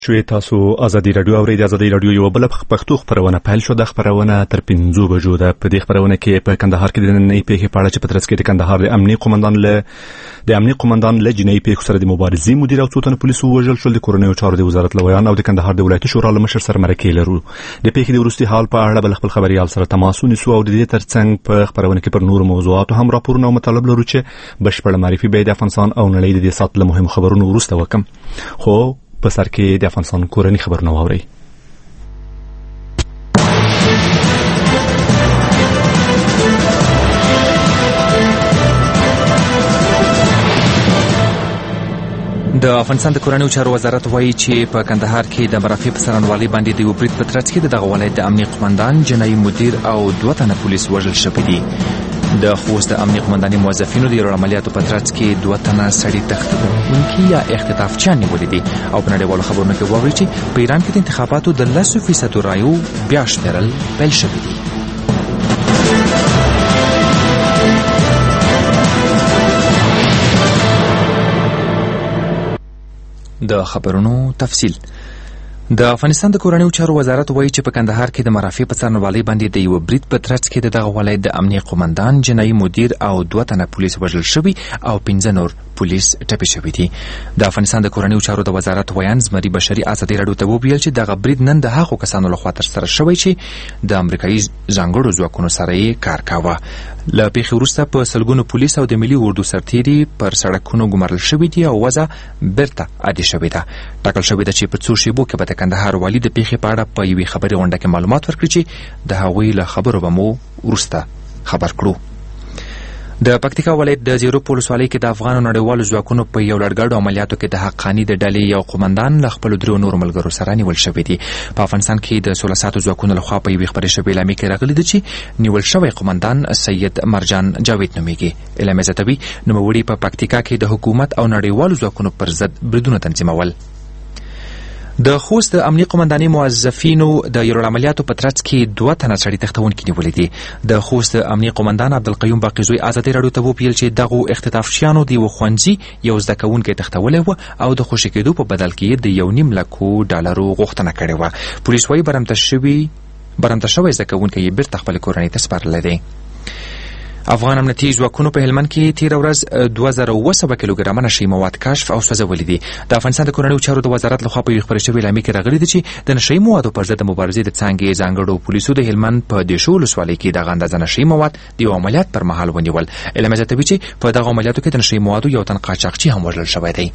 شوي تاسو ازادي رادیو اورئ. د ازادي رادیو یو بل پښتو خبرونه پیل شو. د خبرونه تر 5 بجو ده. په دې خبرونه کې په کندهار کې د نننۍ پیښې په اړه چې په ترڅ کې د کندهار د امنیه قومندان له جنایي پیښو سره د مبارزې مدیر او څو تنه پولیسو وژل شول. د کورنیو چارو د وزارت لویان او د کندهار د ولایتي شورا له مشر سره مرکې لرو. د پیښې د وروستي حال په اړه بل خپل خبريال سره تماس ونیسو او د دې ترڅنګ په خبرونه کې پر نور موضوعات هم راپورونه او مطالب لرو چې بشپړ معرفي به د افغانستان او نړۍ د دې سات له مهم خبرونو وروسته وکم. خو په سر کې د افغانستان کورنی خبرونه واورئ. د افغانستان د کورنیو چارو وزارت وایي چې په کندهار کې د مرافع په څرنګوالي باندې د یو برید په ترڅ کې دغه ولایت د امنیه قومندان، جنایي مدیر او 2 تنه پولیس وژل شوي دي. د خوست د امنیه قومنداني موظفینو د یو عملیاتو په ترڅ کې 2 تنه سړي تښتېدونکي یا اختطافچیان نیولي دي او په نړیوالو خبرونو کې واورئ چې په ایران کې د انتخاباتو د 10% رایو بیا شمیرل پیل شوي دي. د خبرونو تفصیل. د افغانستان د کورنیو چارو وزارت وایي چې په کندهار کې د مرافع په څرنګوالي باندې د یو برید په ترڅ کې دغه ولایت د امنیه قومندان، جنایي مدیر او 2 تنه پولیس وژل شوي او 15 نور پولیس ټپي شوي دي. د افغانستان د کورنیو چارو د وزارت ویان زمري بشري ازادي راډیو ته وویل چې دغه برید نن د هغو کسانو لخوا ترسره شوی چې د امریکایي ځانګړو ځواکونو سره یې کار کاوه. له پیښې وروسته په سلګونو پولیس او د ملي اردو سرتیري پر سړکونو ګمارل شوي دي او وضع بیرته عادي شوې ده. ټاکل شوې ده چې په څو شیبو کې به د کندهار والي د پیښې په اړه په یوې خبري غونډه کې معلومات ورکړي چې د هغوی له خبرو به مو وروسته خبر کړو. د پکتیکا ولایت د زیروک ولسوالۍ کې د افغان نړیوالو ځواکونو په یو لړګړو عملیاتو کې د حقاني د ډلې یو قومندان له خپل 3 نورو ملګرو سره نیول شوی دی. په افغانستان کې د 16 ساعتو ځواکونو لخوا په یوې خبري شوې اعلامیه کې راغلي دي چې نیول شوی قومندان سید مرجان جاوید نومیږي. اعلامیه زیاتوي نوموړي په پکتیکا کې د حکومت او نړیوالو ځواکونو پر ضد بریدونه تنظیمول. د خوست د امنیه قومنداني موظفینو د یو عملیاتو په ترڅ کې 2 تنه سړي تښتونکي نیولي دي. د خوست د امنیه قومندان عبدالقیوم باقیزوی ازادي راډیو ته وویل چې دغه اختطافچیانو د یو ښوونځي یو زده کوونکی تښتولی و او د خوشي کېدو په بدل کې د $1.5 لک غوښتنه کړې وه. پولیس وایي برمته شوی زده کوونکی یې بیرته خپلې کورنۍ ته سپارلی دی. افغان امنیتي ځواکونو په هلمند کې تېره ورځ 2700 کیلوګرامه نشهیي مواد کشف او سوځولي دي. د افغانستان د کورنیو چارو د وزارت لخوا په یوې خپرې شوې اعلامیه کې راغلي دي چې د نشهیي موادو پر ضد د مبارزې د څانګې ځانګړو پولیسو د هلمند په دیشو ولسوالۍ کې دغه اندازه نشهیي مواد د یو عملیات پر مهال ونیول. اعلامیه زیاتوي چې په دغه عملیاتو کې د نشهیي موادو یو تن قاچاقچي هم وژل شوی دی.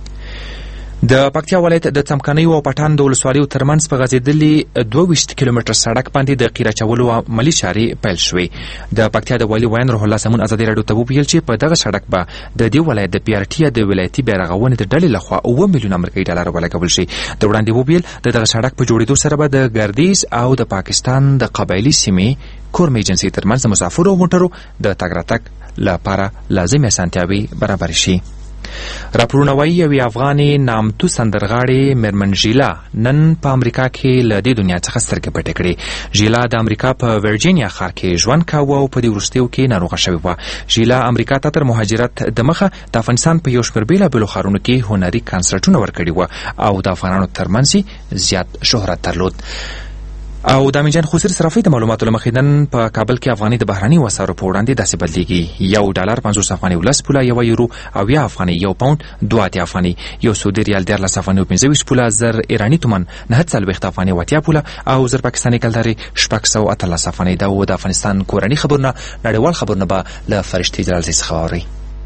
د پکتیا ولایت د څمکنیو او پټان د ولسوالیو ترمنځ په غځېدلي 22 کیلومتر سړک باندې د قیره اچولو عملي چارې پیل شوې. د پکتیا د والي ویان روح الله سمون ازادي راډیو ته وویل چې په دغه سړک به د دې ولایت د PRT د ولایتي بیارغونې د ډلې لخوا 7 میلیون امریکایي ډالر ولګول شي. د وړاندې وویل د دغه سړک په جوړېدو سره به د ګردیز او د پاکستان د قبایلي سیمې کورم ایجنسي ترمنځ د مسافرو او موټرو د تګ راتګ لپاره لازمې اسانتیاوې برابر شي. راپورونه وایي یوې افغانې نامتو سندرغاړې میرمن ژیلا نن په امریکا کې له دې دنیا څخه سترګې پټې کړې. ژیلا د امریکا په ورجینیا ښار کې ژوند کاوه او په دې وروستیو کې ناروغه شوې وه. ژیلا امریکا ته تر مهاجرت د مخه د افغانستان په یو شمېر بېلابېلو ښارونو کې هنري کنسرټونه ورکړي وه او د افغانانو ترمنځ زیات شهرت درلود. او د امینجان خسر صرافي د معلوماتو له مخې نن په کابل کې افغاني د بهرني وسارو په وړاندې داسې بدلیږي: $1 50 افغاني 10 پوله، €1 80 افغاني، 1 پاوند 2 افغاني، 1 سعودي ریال 14 افغاني 25 پوله، 1000 ایرانی تومان 940 افغاني 80 پوله او 1000 پاکستاني کلداري 618 افغاني. دا و د افغانستان کورني خبرونه. نړیوال خبرونه به له فرشتي جلال څخه واورئ.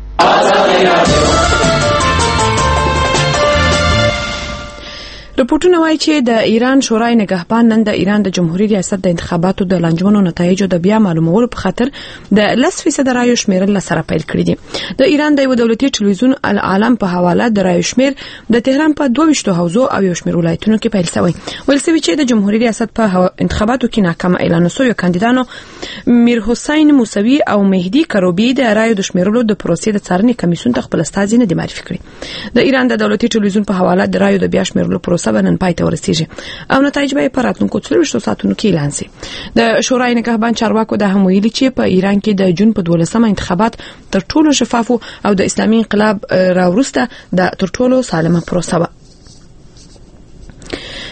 رپورټونه وایي چې د ایران شورای نگهبان نن د ایران د جمهوریت ریاست د انتخاباتو د لانجمنو نتایجو د بیا معلومولو په خاطر د 10% رایو شمیرل سره پیل کړی دي. د ایران د یو دولتي ټلویزیون العالم په حواله د رایو شمیر د تهران په 22 حوزو او یو شمیر ولایتونو کې پیل شوی. ویل شوی چې د جمهوریت ریاست په انتخاباتو کې ناکام اعلان شوی کاندیدانو میر حسین موسوی او مهدی کروبی د رایو د شمیرلو د پروسې د څارنې کمیسیون ته خپل استازي نه دي معرفي کړي. د ایران د دولتي ټلویزیون په حواله د رایو د بیا شمیرلو پروسه نن پای ته ورسیږي او نتایج به په راتلونکو 24 ساعتونو کې اعلان شي. د شورای نگهبان چارواکو د هم ویلي چې په ایران کې د جون په 12 انتخابات تر ټولو شفاف او د اسلامي انقلاب راوروسته د تر ټولو سالمه پروسه وه.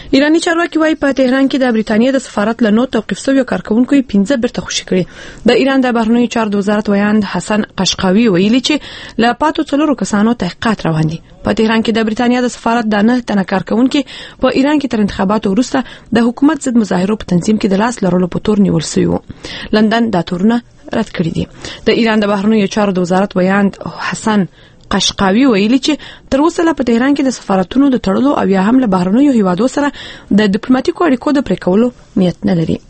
ایرانی چارواکي وايي په تهران کې د بریټانیا د سفارت له 9 توقيف شویو کارکونکو 15 برته خوشي کړي. د ایران د بهرنیو چارو وزارت ویاند حسن قشقاوي ویلي چې له پاتو 4 کسانو تحقیقات روان دي. په تهران کې د بریټانیا د سفارت د 9 تنه کارکونکو په ایران کې تر انتخاباتو وروسته د حکومت ضد مظاهرو په تنظیم کې د لاس لرلو په تور نیول شوی و. لندن دا تورونه رد کړی دي. د ایران د بهرنیو چارو د وزارت ویاند حسن قشقاوي ویلي چې تر اوسه په تهران کې د سفارتونو د تړلو او یا هم له بهرنیو هیوادو سره د ډیپلوماټیکو اړیکو د پرې کولو نیت نه لري.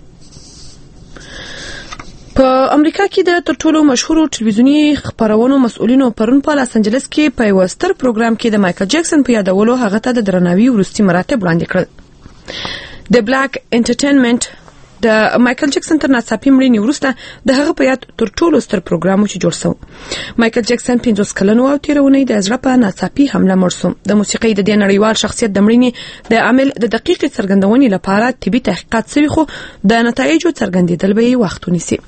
په امریکا کې د تر ټولو مشهور ټلویزیونی خبرونو مسؤلینو پرون په لاس انجلس کې په یو ستر پروګرام کې د مایکل جکسن په یادولو هغه ته د درناوي ورستي مراتب وړاندې کړل. د بلاک انټرټینمنت د مایکل جکسن تر ناڅاپي مړینې وروسته د هغه په یاد تر ټولو ستر پروګرام چې جوړ شو. مایکل جکسن 50 کلن و او تیرونی د زړه په ناڅاپي حمله مړ شو. د موسیقۍ د دې نړیوال شخصیت د مړینې د عامل د دقیق څرګندونې لپاره طبي تحقیقات شوي خو د نتایجو څرګندېدل به وخت ونیسي.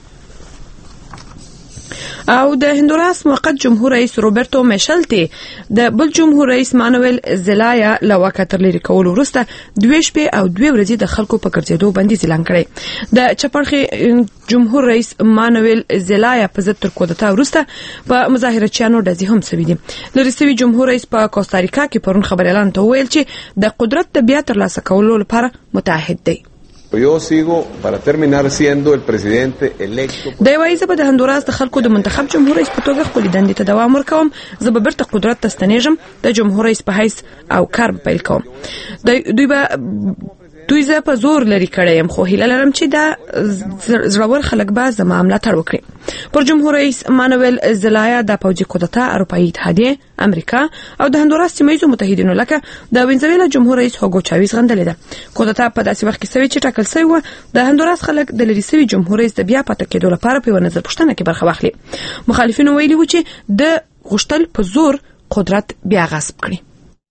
او د هندوراس موقت جمهور رئیس روبرتو میشلتی د بل جمهور رئیس مانویل زلایا له واکه تر لري کولو وروسته 2 شپې او 2 ورځې د خلکو په ګرځېدو بندیز اعلان کړی. د چپړخي جمهور رئیس مانویل زلایا په ضد تر کودتا وروسته په مظاهرچیانو ډزې هم شوې دي. لري سوي جمهور رئیس په کوستاریکا کې پرون خبر اعلان ته ویل چې د قدرت د بیا ترلاسه کولو لپاره متعهد دی. Yo sigo para terminar siendo el presidente electo. د وایي زه به د هندوراس د خلکو د منتخب جمهور رئیس په توګه خپل دندې ته دوام ورکوم. زه به بیرته قدرت ته ستنېږم، د جمهور رئیس په حیث او کار پیل کوم. دوی زه په زور لري کړی يم، خو هیله لرم چې دا زړور خلک به زما ملاتړ وکړي. پر جمهور رئیس مانویل زلایا د پوځي کودتا اروپאי اتحادیه، امریکا او د هندوراس سیمه‌ییزو متحدینو لکه د وینزویلا جمهور رئیس هوګو چاویز غندلې ده. کودتا په داسې وخت کې شوې چې ټاکل شوی و د هندوراس خلک د لري سوي جمهور رئیس د بیا پاتې کېدو لپاره په نظر پوښتنه کې برخه واخلي. مخالفینو ویلي و چې د غشتل په زور قدرت بیا غصب کړي.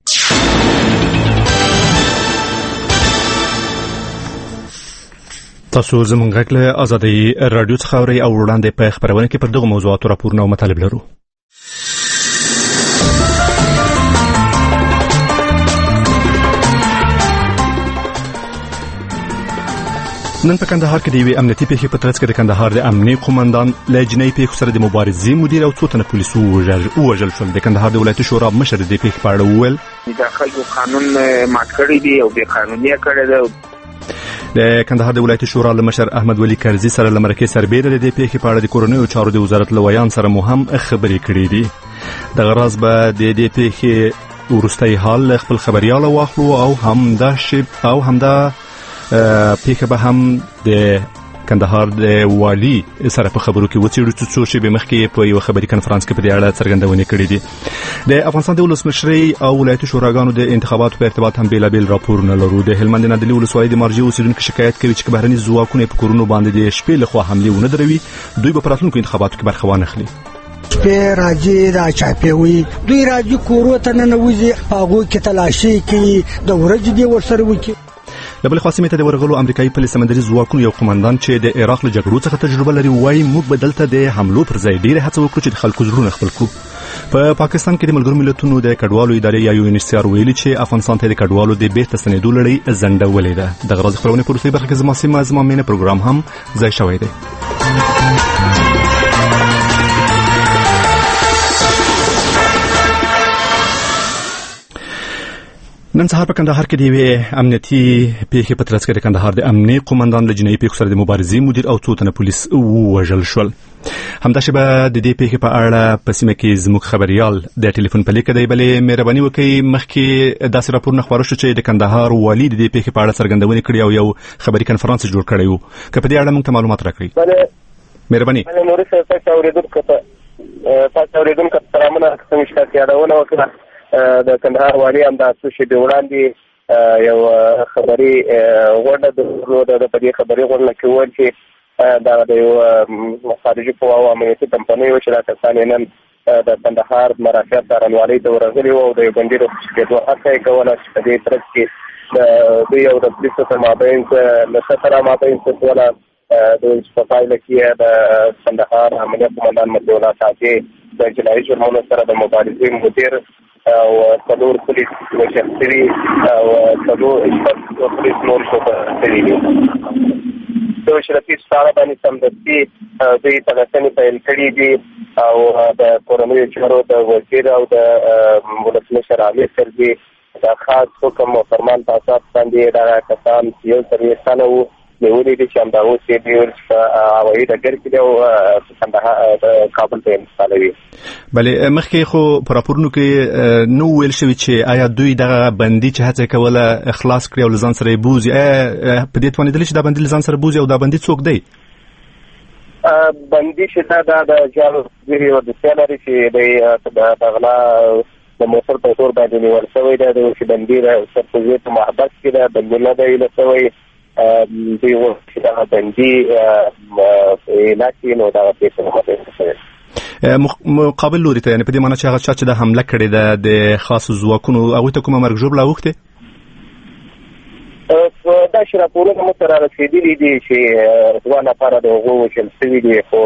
تاسو زموږ غږ له آزادۍ رادیو څخه اورئ او وړاندې په خبرونه کې پر دغه موضوعاتو راپورونه او مطالب لرو. نن په کندهار کې د یوې امنیتي پیښې په ترڅ کې د کندهار د امنیي قومندان له جنایي پیښو سره د مبارزې مدیر او څو تنه پولیسو وژل شول. د کندهار د ولایتي شورا مشر د پیښې په اړه وویل د خلکو قانون مات کړی دی او د قانوني کړی دی. د کندهار د ولایتي شورا مشر احمد ولی کرزي سره د مرکز سربېره د پیښې په اړه د کورنیو چارو د وزارت لویان سره مهم خبرې کړې دي. د غراض به د دې پیښې ورستۍ حال خپل خبريال واخلو او همدا پیښه به هم د کندهار د والی سره په خبرو کې وڅېړو چې څو شی به مخکې په یو خبري کانفرنس کې په دې اړه څرګندونه کړې دي. د افغانستان د ولسمشرۍ او ولایتي شوراګانو د انتخاباتو په ارتباط هم بیلابیل راپورونه لرو. د هلمند نادلي ولسوالۍ د مارجې اوسیدونکو شکایت کوي چې بهرني ځواکونه په کورونو باندې د شپې لخوا حمله ونه دروي، دوی په راتلونکو انتخاباتو کې برخه وانه اخلي. شپې راځي را چاپېوي، دوی راځي کورو ته ننوځي، هغوی کې تلاشي کوي، د ورځې دې ورسره وکړي. د بل خوا سیمې ته د ورغلو امریکایي پلي سمندري ځواکونو یو قومندان چې د عراق له جګړو څخه تجربه لري وایي موږ به دلته د حملو پر ځای ډېره هڅه وکړو چې د خلکو زړونه خپل کړو. په پاکستان کې د ملګرو ملتونو د کډوالو ادارې یا UNHCR ویلي چې افغانستان ته د کډوالو د بیرته ستنېدو لړۍ ځنډولې ده. د غراض خبرونه په وروستۍ برخه کې زما مینه پروګرام هم ځای شوی دی. نن سهار په کندهار کې د یوې امنیتي پیښې په ترڅ کې د کندهار د امنیي قومندان له جنایي پیښو سره د مبارزې مدیر او څو تنه پولیس ووژل شول. همداسې به د دې پیښې په اړه په سیمه کې زموږ خبريال د ټلیفون په لیکه دی بلې مهرباني وکړئ مخکې داسې راپورونه خبرو شو چې د کندهار والي د دې پیښې په اړه څرګندونه کړې او یو خبري کانفرنس جوړ کړی و. که په دې اړه موږ ته معلومات راکړئ مهرباني. تاسو اوریدونکو سلامونه، کوم شکایت یادونه وکړه. د کندهار والی هم د څو شپې وړاندې یو خبري غونډه درلوده. په دې خبري غونډه کې وویل چې دا د یو خارجي قواو او امنیتي کمپنیو چې دا کسان نن د کندهار مرافعات دارالوالۍ ته ورغلي وو او د یو بندي د خوشي کېدو هڅه یې کوله چې په دې ترڅ کې د دوی او د پولیسو تر مابین له سره مابین څه د پایله کې د کندهار امنیت قومندان مطیع الله ساقي د جنایي جرمونو سره د مبارزې مدیر او 4 پولیس وژل شوي او 4 پولیس نور شوي دي. د اشرافي ستاره باندې سمدستي دوی تغسنې پیل کړي دي او د کورنیو چارو د وزیر او د ولسمشر عامر سرګي د خاص حکم او فرمان په اساس باندې دا کسان یو تر یو سنه وو نیولې دي چې همدا اوس یې د هوایي ډګر کې دی او کابل ته انتقالوي. بلې مخکې خو په راپورونو کې نو ویل شوي چې آیا دوی دغه بندي چې هڅه کوله خلاص کړي او له ځان سره یې بوځي، په دې توانېدلې چې دا بندي له ځان سره بوځي او دا بندي څوک دی؟ بندي چې دا د جالو ویری او د سیالري چې د غلا د موثر په تور باندې نیول شوی دی، د بندي سرپوزي په محبس کې ده بندي نه دی له شوی دی و چې دا بندي لاکي نو دا پیسې نه شوی مقابل لوري ته، یعنی په دې معنی چې هغه چې د حمله کړې ده د خاص ځواکونو هغوی ته کومه مرګ ژوبله اوښتې؟ دا چې راپورونه موږ ته رارسېدلي دي چې دوه نفره د هغو وژل شوي دي، خو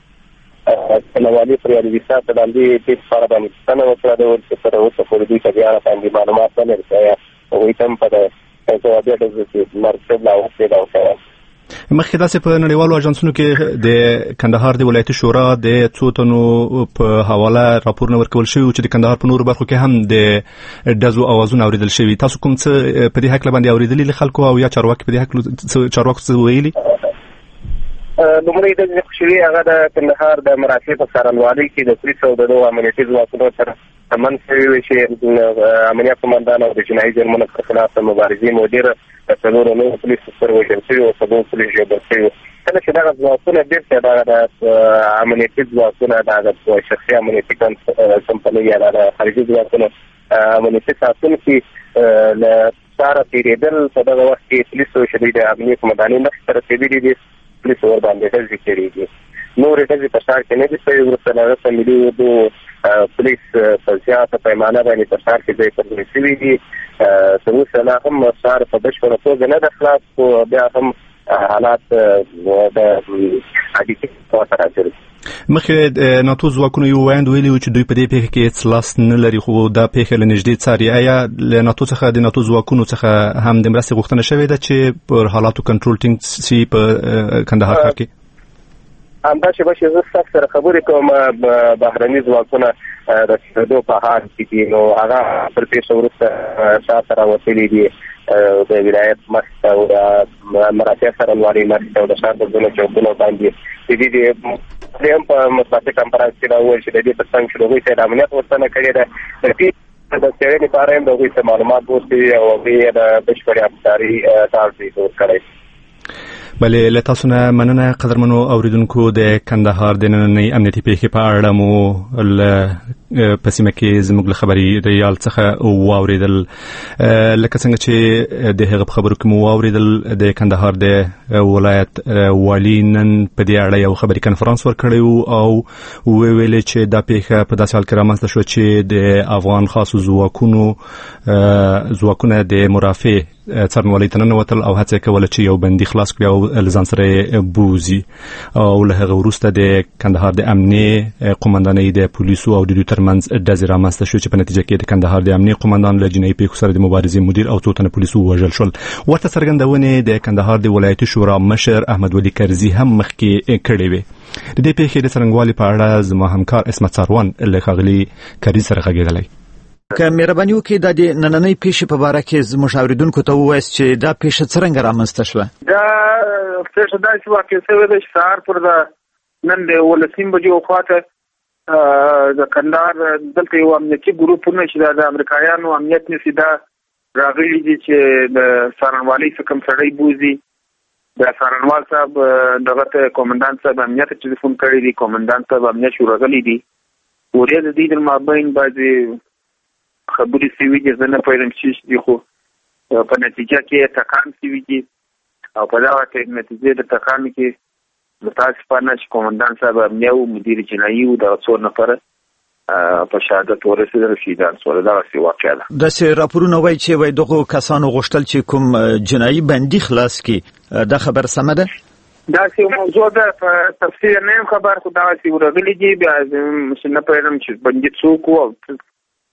نوالي پر یادوي ساعت لاندې دې لپاره باندې پوښتنه وکړه ده چې تر اوسه پورې دوی ته بیا باندې معلومات نه لري. هغوی ته هم په ځوابیه ډول چې مرګ ژوبله اوښتې ده او شوی. مخکې داسې په نړیوالو اژانسونو کې د کندهار د ولایتي شورا د څو تنو په حواله راپورونه ورکول شوي چې د کندهار په نورو برخو کې هم د ډزو اوازونه اورېدل شوي. تاسو کوم څه په دې هکله باندې اورېدلي له خلکو او یا چارواکي په دې هکله چارواکو څه ویلي؟ لومړی د شوي هغه د کندهار د مرافع په څارنوالۍ کې د پولیسو او د دغو امنیتي ځواکونو سره سمون شوي وي چې امنیت قمندان او د جنایي جرمونو په خلاف د مبارزې مدیر د 4 نورو پولیسو سره وژل شوي او 4 پولیس ژوبل شوي. کله چې دغه ځواکونه بېرته دغه د امنیتي ځواکونه د شخصي امنیتي کمپنۍ یا د خارجي ځواکونو امنیتي ساتونکي له ساره تېرېدل په دغه وخت کې پولیسو چې د امنیت قمندانۍ مخې ته رسېدلي دي پولیسو ورباندې ډزې کړي دي. نورې ډزې په ښار کې نه دي شوي. وروسته له هغه ملي اردو پولیس په زیاته پیمانه باندې په ښار کې ځای پر ځای شوي دي. تر اوسه لا هم ښار په بشپړه توګه نه ده خلاص، خو بیا هم حالات د عادي ته راځي. مخکې ناتو ځواکونو یو ویاند ویلي و چې دوی په دې پیښه کې هېڅ لاس نه لري، خو دا پیښه له نږدې څاري. آیا له ناتو څخه د ناتو ځواکونو څخه هم د مرستې غوښتنه شوې ده چې پر حالاتو کنټرول ټینګ شي په کندهار ښار کې؟ همدا چې به زه ستاسو سره خبرې کوم بهرني ځواکونه رسېدو په حال کې دي، نو هغه پر پیښه وروسته شاته راوتلي دي د ولایت مخې ته او د مرافع څارنوالۍ مخې ته او د ښار د ځینو چوکونو باندې د دې هم په مطبوعاتي کنفرانس کې دا وویل چې د دې تر څنګ چې د هغوی ته د امنیت غوښتنه کړې ده، د دې د څېړنې لپاره هم د هغوی ته معلومات ورکوي او هغوی یې د بشپړې افسرۍ ډاډ ورکړی. بلې له تاسو نه مننه قدرمنو اوریدونکو. د کندهار د نننۍ امنیتي پیښې په اړه مو په سیمه کې زموږ له خبري ریال څخه واورېدل، لکه څنګه چې د هغه په خبرو کې مو واورېدل د کندهار د ولایت والي نن په دې اړه یو خبري کنفرانس ورکړی او ویل چې دا پیښه په داسې حال کې رامنځته شوه چې د افغان خاصو ځواکونه د مرافع څارنوالۍ ته ننوتل او هڅه کوله چې یو بندي خلاص کړي او له ځان سره بوځي. او له هغه وروسته د کندهار د امنیې قمندانۍ د پولیسو او د دوی ترمنځ ډزې رامنځته شوې چې په نتیجه کې د کندهار د امنیې قمندان له جنایي پیښو سره د مبارزې مدیر او څو تنه پولیسو ووژل شول. ورته څرګندونې د کندهار د ولایتي شورا مشر احمد ولي کرزي هم مخکې کړې وې. د دې پیښې د څرنګوالي په اړه زما همکار اسمت ساروان له ښاغلي کرزي سره غږېدلی. که مهرباني وکړئ د نننۍ پیښې په اړه کې زموږ اوریدونکو ته ووایاست چې دا پیښه څرنګه رامنځته شوه؟ دا پیښه داسې واقع شوې ده چې سهار پر نن د 11 بجو خواته د کندهار دلته یو امنیتي ګروپونه چې د امریکایانو امنیت نشي دا راغلي دي چې د څارنوالۍ څخه کوم سړی بوزي. د څارنوال صاحب دغه کمانډانت صاحب امنیت ټلیفون کړی دی، کمانډانت صاحب امنیت شو راغلي دي. ورې د دې د مابین بعضې خبرې سوي دي، زه نه پوهېږم چې دي، خو په نتیجه کې ټکان سوي دي او په دغه نتیجې د ټکان کې متاسفانه چې کمانډان صاحب امنیه او مدیر جنایي و دغه 4 نفره په شهادت ورسېدل، شهیدان شول. دغسې واقعه ده. داسې راپورونه وایي چې دغو کسانو غوښتل چې کوم جنایي بندي خلاص کړي. دا خبر سمه ده؟ داسې موضوع ده، په تفصیل نه یم خبر، خو دغسې ورغلي دي. بیا نه پوهېږم چې بندي څوک و او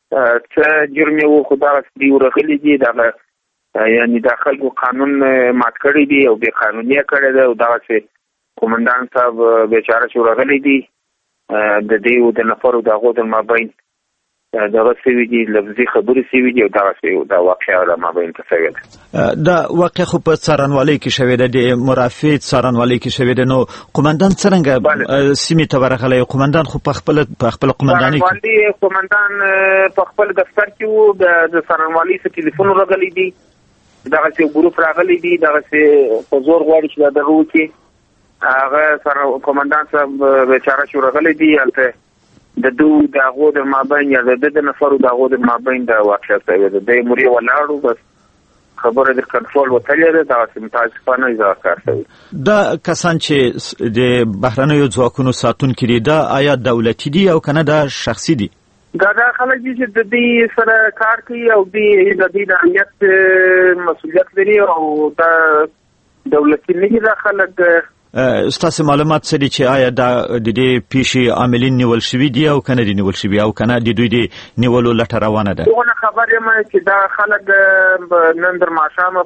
څه جرم وو خو دغه دی ورغلي دي دغه یعنی د خلکو قانون مات کړی دی او بې قانوني کړی دی او دغسې قومندان صاحب بیچاره چې ورغلی دي د دې د نفرو د هغو د مابین دغه سوي دي لفظي خبرې سوي دي او دغسې د واقعه د مابین ته سوې ده. دا واقع خو په څارنوالۍ کې شوې ده، د مرافع څارنوالۍ کې شوې ده. نو قومندان څرنګه سیمې ته ورغلی؟ قومندان خو په خپل قومندانۍ کې قومندان په خپل دفتر کې وو، د څارنوالۍ څخه ټلیفون ورغلی دي، دغسې یو ګروپ راغلی دي، دغسې په زور غواړي چې دا دغه وکړي. هغه سره قومندان صاحب بیچاره چې ورغلی دي هلته د دوی د هغو د مابین یا د نفرو د هغو د مابین د واقعه شوې ده. دی مورې ولاړو، بس خبره د کنټرول وتلې ده، دغسې متاسفانه اضافه کار شوی. دا کسان چې د بهرنیو ځواکونو ساتونکي دي، دا آیا دولتي دي او که نه دا شخصي دي؟ دا خلک دي چې د دې سره کار کوي او د دې د امنیت مسؤلیت لري او دا دولتي نه دي. دا خلک ستاسو معلومات څه دي چې آیا دا د دې پیښې عاملین نیول شوي دي او که نه دي نیول شوي او که نه د دوی د نیولو لټه روانه ده؟ دغه خبر یم چې دا خلک نن تر ماښامه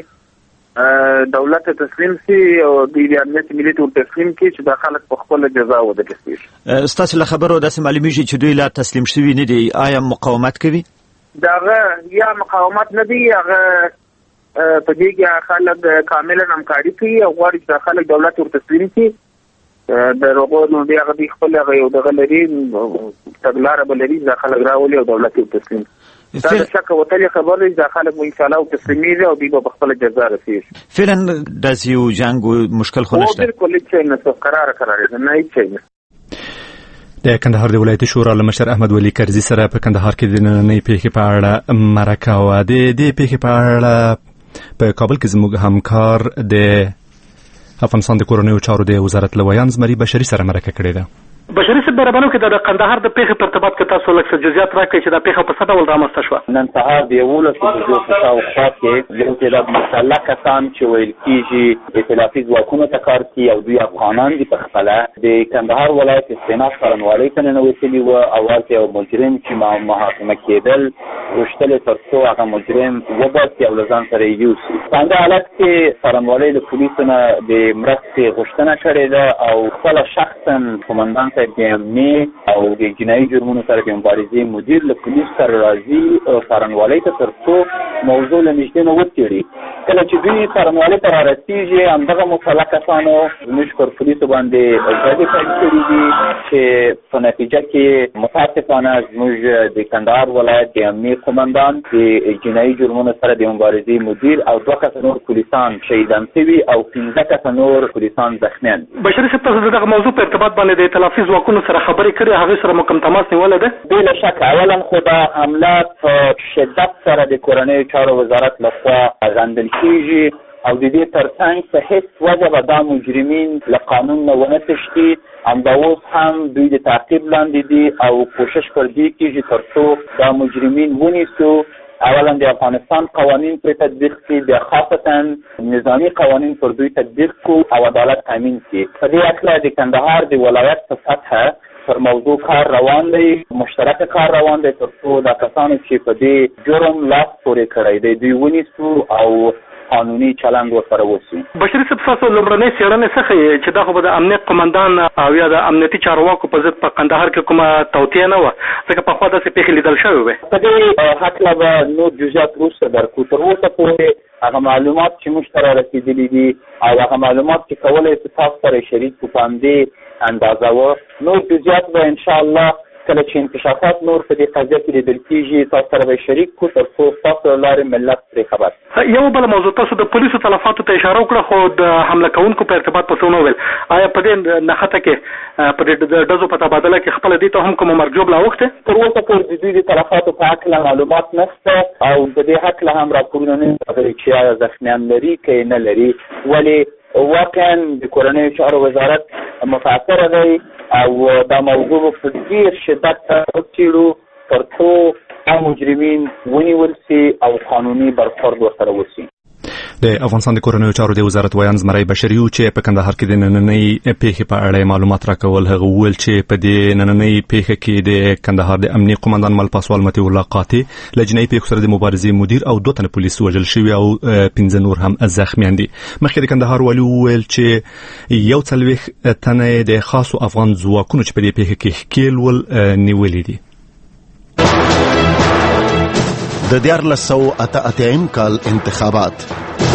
پورې دولت ته تسلیم شي او د امنیت ملي ته تسلیم کړي چې دا خلک په خپله جزا ودرکړي شي. ستاسو له خبرو داسې معلومیږي چې دوی لا تسلیم شوي نه دي. آیا مقاومت کوي؟ دغه یا مقاومت نه دی، هغه په دې کې خلک کاملا همکاري کوي او غواړي چې خلک دولت ورته تسلیم کړي. د هغو نو بیا هغه دوی خپل هغه یو دغه لري تګلاره به لري، دا خلک راولي او دولت ورته تسلیم. دا د شک وتلې خبره دی، دا خلک به انشاءالله تسلیمېږي او دوی به په خپله جزا رسېږي. فعلا داسې یو جنګ مشکل خو نشته؟ بالکل هېڅ شی نشته، قراره ده، نه هېڅ شی نشته. د کندهار د ولایتي شورا له مشر احمد ولی کرزي سره په کندهار کې د نننۍ پیښې په اړه مرکه وه. د دې پیښې په اړه په کابل کې زموږ همکار د افغانستان د کورنیو چارو د وزارت له ویان زمري بشري سره مرکه کړې ده. بشري صاحب مهرباني وکړئ د کندهار د پیښې په ارتباط کې تاسو لږ څه جزئیات راکړئ چې دا پیښه په څه ډول رامنځته شوه؟ نن سهار د 11 بجو په شاوخوا کې یو تعداد مسلح کسان چې ویل کېږي ائتلافي ځواکونو ته کار کوي او دوی افغانان دي په خپله د کندهار ولایت استیناف څارنوالۍ ته ننوتلي وه او هلته یو مجرم چې محاکمه کېدل غوښتل تر څو هغه مجرم وباسي او له ځان سره یې یوسي. په همدا حالت کې څارنوالۍ له پولیسو نه د مرستې غوښتنه کړې ده او خپله شخصا قومندان صاحب د امنیې او د جنایي جرمونو سره د مبارزې مدیر له پولیس سره راځي څارنوالۍ ته تر څو موضوع له نږدې نه وڅېړي. کله چې دوی څارنوالۍ ته رارسېږي همدغه مسلح کسانو زموږ پر پولیسو باندې ډزې پیل کړي دي چې په نتیجه کې متاسفانه زموږ د کندهار ولایت د امنیې قومندان د جنایي جرمونو سره د مبارزې مدیر او 2 کسه نور پولیسان شهیدان شوي او 15 کسه نور پولیسان زخمیان. بشري صاحب تاسو دغه موضوع په ارتباط باندې د ائتلافي ځواکونو سره خبرې کړې، هغې سره مو کوم تماس نیولی ده؟ بلا شک اولا خو دا حمله په شدت سره د کورنیو چارو وزارت لخوا غندل کېږي او د دې ترڅنګ په هېڅ وجه به دا مجرمین له قانون نه ونه تښتي. همدا اوس هم دوی د تعقیب لاندې دي او کوشش پر دې کېږي تر څو دا مجرمین ونیسو. اولا د افغانستان قوانین پر تطبیق کړي، بیا خاصتا نظامی قوانین پر دوی تطبیق کړو او عدالت تامین کړي. په دې هکله د کندهار د ولایت په سطحه پر موضوع کار روان دی، مشترک کار روان دی تر څو دا کسانو چې په دې جرم لاس پورې کړی دی دوی ونیسو او قانوني چلند ورسره وشي. بشري صاحب تاسو لومړنۍ څېړنې څه ښیي چې دا خو به د امنیت قومندان او یا د امنیتي چارواکو په ضد په کندهار کې کومه توطیه نه وه، ځکه پخوا داسې پیښې لیدل شوې وې؟ په دې هکله به نور جزئیات وروسته درکړو. تر اوسه پورې هغه معلومات چې موږ ته رارسېدلي دي او هغه معلومات چې کولی شو تاسو سره شریک کړو په همدې اندازه وه. نور جزئیات به انشاءالله کله چې انکشافات نور په دې قضیه کې لیدل کېږي تاسو سره به شریک کړو تر څو ستاسو له لارې ملت پرې خبر. یو بله موضوع، تاسو د پولیسو تلفاتو ته اشاره وکړه خو د حمله کوونکو په ارتباط په څه ونه ویل. آیا په دې نښته کې په دې ډزو په تبادله کې خپله دې ته هم کومه مرګ ژوبله اوښتې؟ تر اوسه پورې د دوی د تلفاتو په هکله معلومات نشته او د دې هکله هم راپورونه نه راغلي چې آیا زخمیان لري که یې نه لري. ولې واقعا د کورنیو چارو وزارت متاثره دی او دا موضوع په ډېر شدت سره وڅېړو تر څو دا مجرمین ونیول سي او قانوني برخورد ورسره وشي. د افغانستان د کورنیو چارو د وزارت ویان زمری بشریو چې په کندهار کې د نننۍ پیښې په اړه معلومات راکول هغه ویل چې په دې نننۍ پیښه کې د کندهار د امنیه قومندان مل پاسوال متي الله قاطع لجنې پیښو سره د مبارزې مدیر او 2 تنه پولیس وژل شوی او 15 نور هم زخمیان دي. مخکې د کندهار والي ویل چې یو څلويخ تنه د خاصو افغان ځواکونو چې په دې پیښه کې ښکیل ول نیولې دي. د 1488 کال انتخابات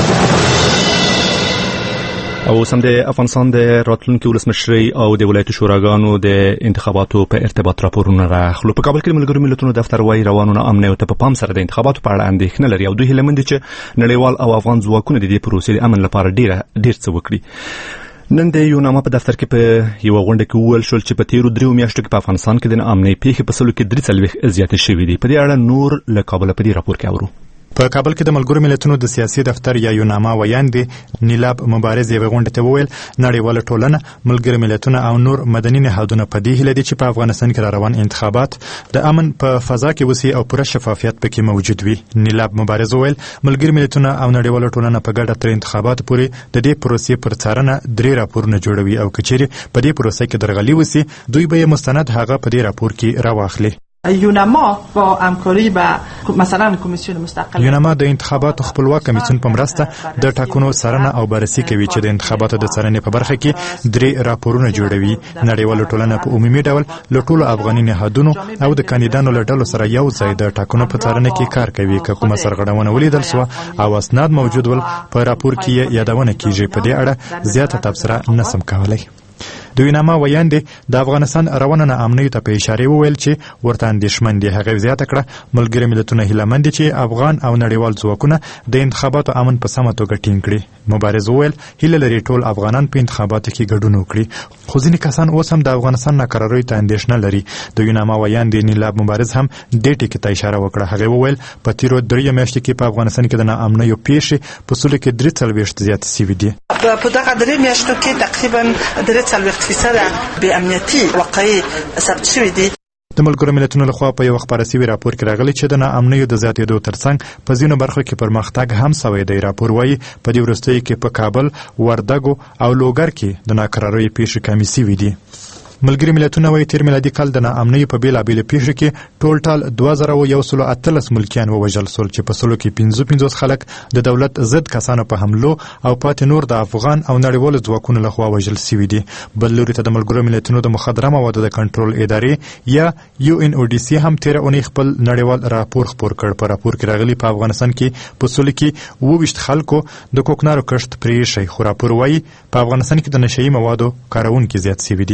او سم د افغانستان د راتلونکي ولسمشرۍ او د ولایتي شوراګانو د انتخاباتو په ارتباط راپورونه راخلو. په کابل کې ملګرو ملتونو دفتر وايي روانونه امن او په پام سره د انتخاباتو په اړه اندېښنه لري او دوی هیله مند دي چې نړیوال او افغان ځواکونه د دې پروسې د امن لپاره ډیر څه وکړي. نن د یوناما په دفتر کې په یو غونډه کې وویل شول چې په تیرو 3 میاشتو کې په افغانستان کې د امنیت پیښې په سلو کې 43 زیاتې شوې دي. په دې اړه نور له کابل په دې راپور کې اورو. په کابل کې د ملګرو ملتونو د سیاسي دفتر یا یوناما ویاندې نیلاب مبارز یو غونډه ته وویل نړیواله ټولنه ملګرو ملتونه او نور مدني نهادونه په دې هیله دي چې په افغانستان کې روان انتخابات د امن په فضا کې وسی او پوره شفافیت پکې موجود وي. نیلاب مبارز وویل ملګرو ملتونه او نړیواله ټولنه په ګډه تر انتخابات پورې د دې پروسې پر څارنه 3 راپورونه جوړوي او کچېرې په دې پروسې کې درغلي وسی دوی به مستند هغه په دې راپور کې راواخلي. یوناما با همکاری با مثلا کمیسیون مستقل یوناما د انتخاباتو خپلواک کمیسیون په مرسته د ټاکنو څارنه او بررسي کوي چې د انتخاباتو د څارنې په برخه کې 3 راپورونه جوړوي. نړیواله ټولنه په عمومي ډول له ټولو افغاني نهادونو او د کاندیدانو له ډلو سره یو ځای د ټاکنو په څارنه کې کار کوي. که کومه سرغړونه ولیدل سو او اسناد موجود ول په راپور کې یادونه کیږي. په دې اړه زیاته تبصره نسم کولای. د یوناما ویاندې د افغانستان روانه امنیت ته په اشاره وویل چې ورته اندېښمن دي. هغه زیاته کړه ملګري ملتونه هیله مند دي چې افغان او نړیوال ځواکونه د انتخاباتو امن په سمه توګه ټینګ کړي. مبارز وویل هیله لري ټول افغانان په انتخاباتو کې ګډون وکړي. خو ځینې کسان اوس هم د افغانستان ناقرارۍ ته اندېښنه لري. د یوناما ویاندې نیلاب مبارز هم دې ټکي ته اشاره وکړه. هغه وویل په تیرو 3 میاشتو کې په افغانستان کې د ناامنیو پیښې په سلو کې 43 زیات شوي دي. په دغه 3 میاشتو کې تقریبا 43% بې امنیتي واقعي ثبت شوي دي. د ملګرو ملتونو لخوا په یو خبري سوي راپور کې راغلي چې د ناامنیو د زیاتېدو ترڅنګ په ځینو برخو کې پرمختګ هم شوی دی. راپور وايي په دې وروستیو کې په کابل، وردګو او لوګر کې د ناقرارۍ پیښې کمې شوي دي. ملګري ملتونه وايي تیر میلادي کال د ناامنۍ په بیلابېلو پیښو کې ټول 2118 ملکیان ووژل شول چې په سلو کې 55 خلک د دولت ضد کسانو په حملو او پاتې نور د افغان او نړیوالو ځواکونو لخوا وژل شوي دي. بل لوري ته د ملګرو ملتونو د مخدره موادو د کنټرول ادارې یا UNODC هم تیر اونۍ خپل نړیوال راپور خپور کړ. په راپور کې راغلي په افغانستان کې په سلو کې 22 خلکو د کوکنارو کښت پرې شي. خو راپور وايي په افغانستان کې د نشئی موادو کارونکي زیات شوي دي.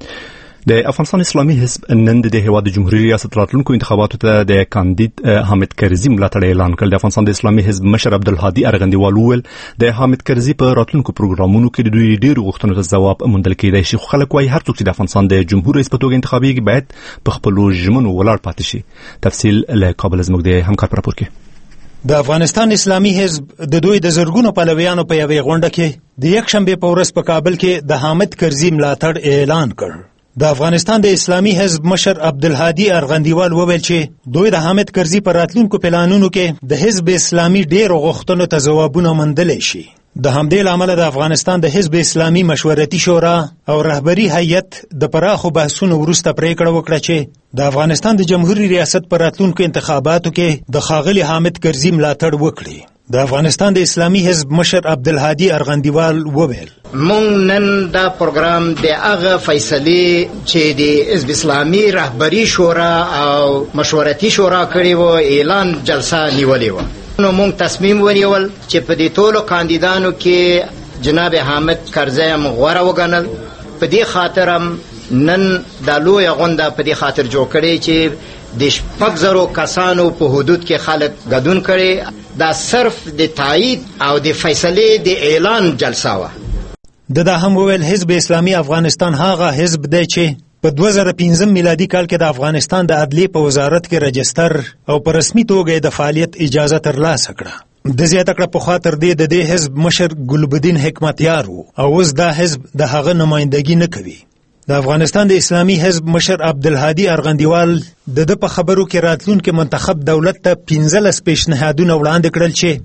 د افغانستان اسلامي حزب نن د هیواد جمهوریت ریاست راتلونکو انتخاباتو ته د کاندید حامد کرزي ملاتړ اعلان کړ. د افغانستان د اسلامي حزب مشر عبدالهادي ارغندیوال وویل د حامد کرزي په راتلونکو پروګرامونو کې د دوی ډېرو غوښتنو ته ځواب موندل کېدای شي. خو خلک وايي هر څوک چې د افغانستان د جمهور رئیس په توګه انتخابېږي باید په خپلو ژمنو ولاړ پاتې شي. تفصیل له کابل زموږ د همکار په راپور کې. د افغانستان اسلامي حزب د دوی د زرګونو پلویانو په یوې غونډه کې د یکشنبه په ورځ په کابل کې د حامد کرزي ملاتړ اعلان کړ. د افغانستان د اسلامي حزب مشر عبدالهادي ارغندیوال وویل چې دوی د حامد کرزي پر راتلونکو پلانونو کې د حزب اسلامي ډېرو غوښتنو ته ځوابونه موندلی شي. د همدې له امله د افغانستان د حزب اسلامي مشورتي شورا او رهبري هیئت د پراخو بحثونو وروسته پریکړه وکړه چې د افغانستان د جمهوریت ریاست پر راتلونکو انتخاباتو کې د ښاغلي حامد کرزي ملاتړ وکړي. د افغانستان د اسلامي حزب مشر عبدالهادي ارغندیوال وویل مونږ نن دا پروګرام د هغه فیصلې چې د حزب اسلامي رهبري شورا او مشورتي شورا کړې وو اعلان جلسه نیولې وه. نو مونږ تصمیم ونیول چې په دې ټولو کاندیدانو کې جناب حامد کرزي هم غوره وګڼل. په دې خاطر هم نن دا لویه غونډه په دې خاطر جوړ کړې چې د 6,000 کسانو په حدود کې خلک ګډون کړي. دا صرف د تایید او د فیصلې د اعلان جلسه وه. دا هم وویل حزب اسلامي افغانستان هغه حزب دی چې په 2015 میلادي کال کې د افغانستان د عدلیې په وزارت کې رجستر او په رسمي توګه د فعالیت اجازه ترلاسه کړه. د زیاته کړه په خاطر د دې حزب مشر ګلبدین حکمتیار وو او اوس دا حزب د هغه نمائندګي نه کوي. د افغانستان د اسلامي حزب مشر عبدالهادي ارغندیوال د په خبرو کې راتلونکي منتخب دولت ته 15 پیشنهادونه وړاندې کړل چې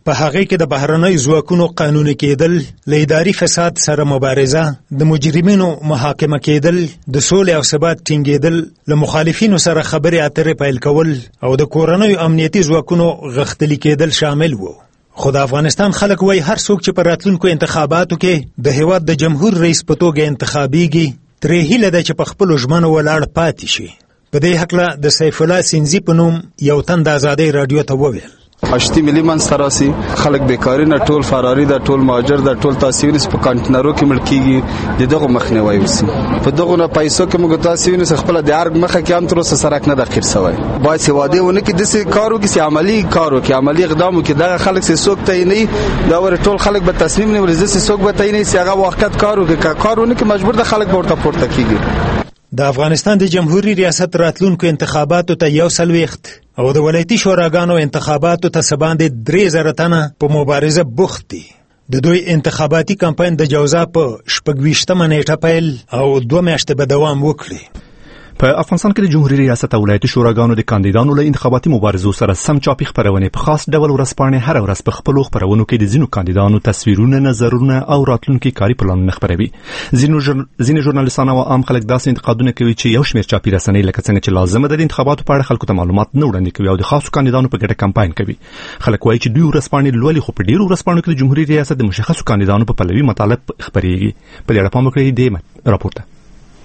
په هغه کې د بهرنۍ ځواکونو قانوني کېدل، له اداري فساد سره مبارزه، د مجرمینو محاکمه کېدل، د سولې او ثبات ټینګېدل، له مخالفینو سره خبرې اترې پیل کول او د کورنیو امنیتي ځواکونو غښتلي کېدل شامل وو. خو د افغانستان خلک وایي هر څوک چې په راتلونکو انتخاباتو کې د هیواد د جمهور رئیس په توګه انتخابیږي، ترې هیله ده چې په خپلو ژمنو ولاړ پاتې شي. په دې هکله د سیف الله سینزي په نوم یو تن د ازادۍ راډیو ته وویل: اشتي ملي منځ ته راسي، خلک بیکاري نه، ټول فراري ده، ټول مهاجر ده، ټول تاسو وینئ په کانټینرو کې مړ کیږي. د دغه مخنیوي وسی په دغه نه پیسو کې موږ تاسو وینئ خپل د ارګ مخه کې هم تر اوسه سرک نه د خیر سوی. باید سواده ونه کې د سې کارو کې عملی کارو کې عملی اقدامو کې دغه خلک سې سوک ته نه دا ور ټول خلک به تصمیم نیول زې سوک به ته نه سي هغه وخت کارو کې کارونه کې مجبور د خلک پورته کیږي. د افغانستان د جمهوریت ریاست راتلونکو انتخاباتو ته 140 او د ولایتي شوراګانو انتخاباتو ته سباندې 3000 تنه په مبارزه بوخت دي. د دوی انتخاباتي کمپاین د جوزا په 26مه نیټه پیل او 2 میاشتې به دوام وکړي. په افغانستان کې د جمهوریت ریاست او ولایتي شوراګانو د کاندیدانو له انتخاباتي مبارزو سره سم چاپي خبرونه په خاص ډول ورځپاڼې هر ورځ په خپلو خبرونو کې د ځینو کاندیدانو تصویرونه، نظرونه او راتلونکي کاري پلانونه خبروي. ځینې ژورنالیستان او عام خلک داسې انتقادونه کوي چې یو شمېر چاپي رسنۍ لکه څنګه چې لازمه ده د انتخاباتو په اړه خلکو ته معلومات نه وړاندې کوي او د خاصو کاندیدانو په ګټه کمپاین کوي. خلک وایي چې دوی ورځپاڼې لولي، خو په ډیرو ورځپاڼو کې د جمهوریت ریاست د مشخصو کاندیدانو په پلوي مطالب خبريږي. په دې اړه پام وکړئ د راپور ته.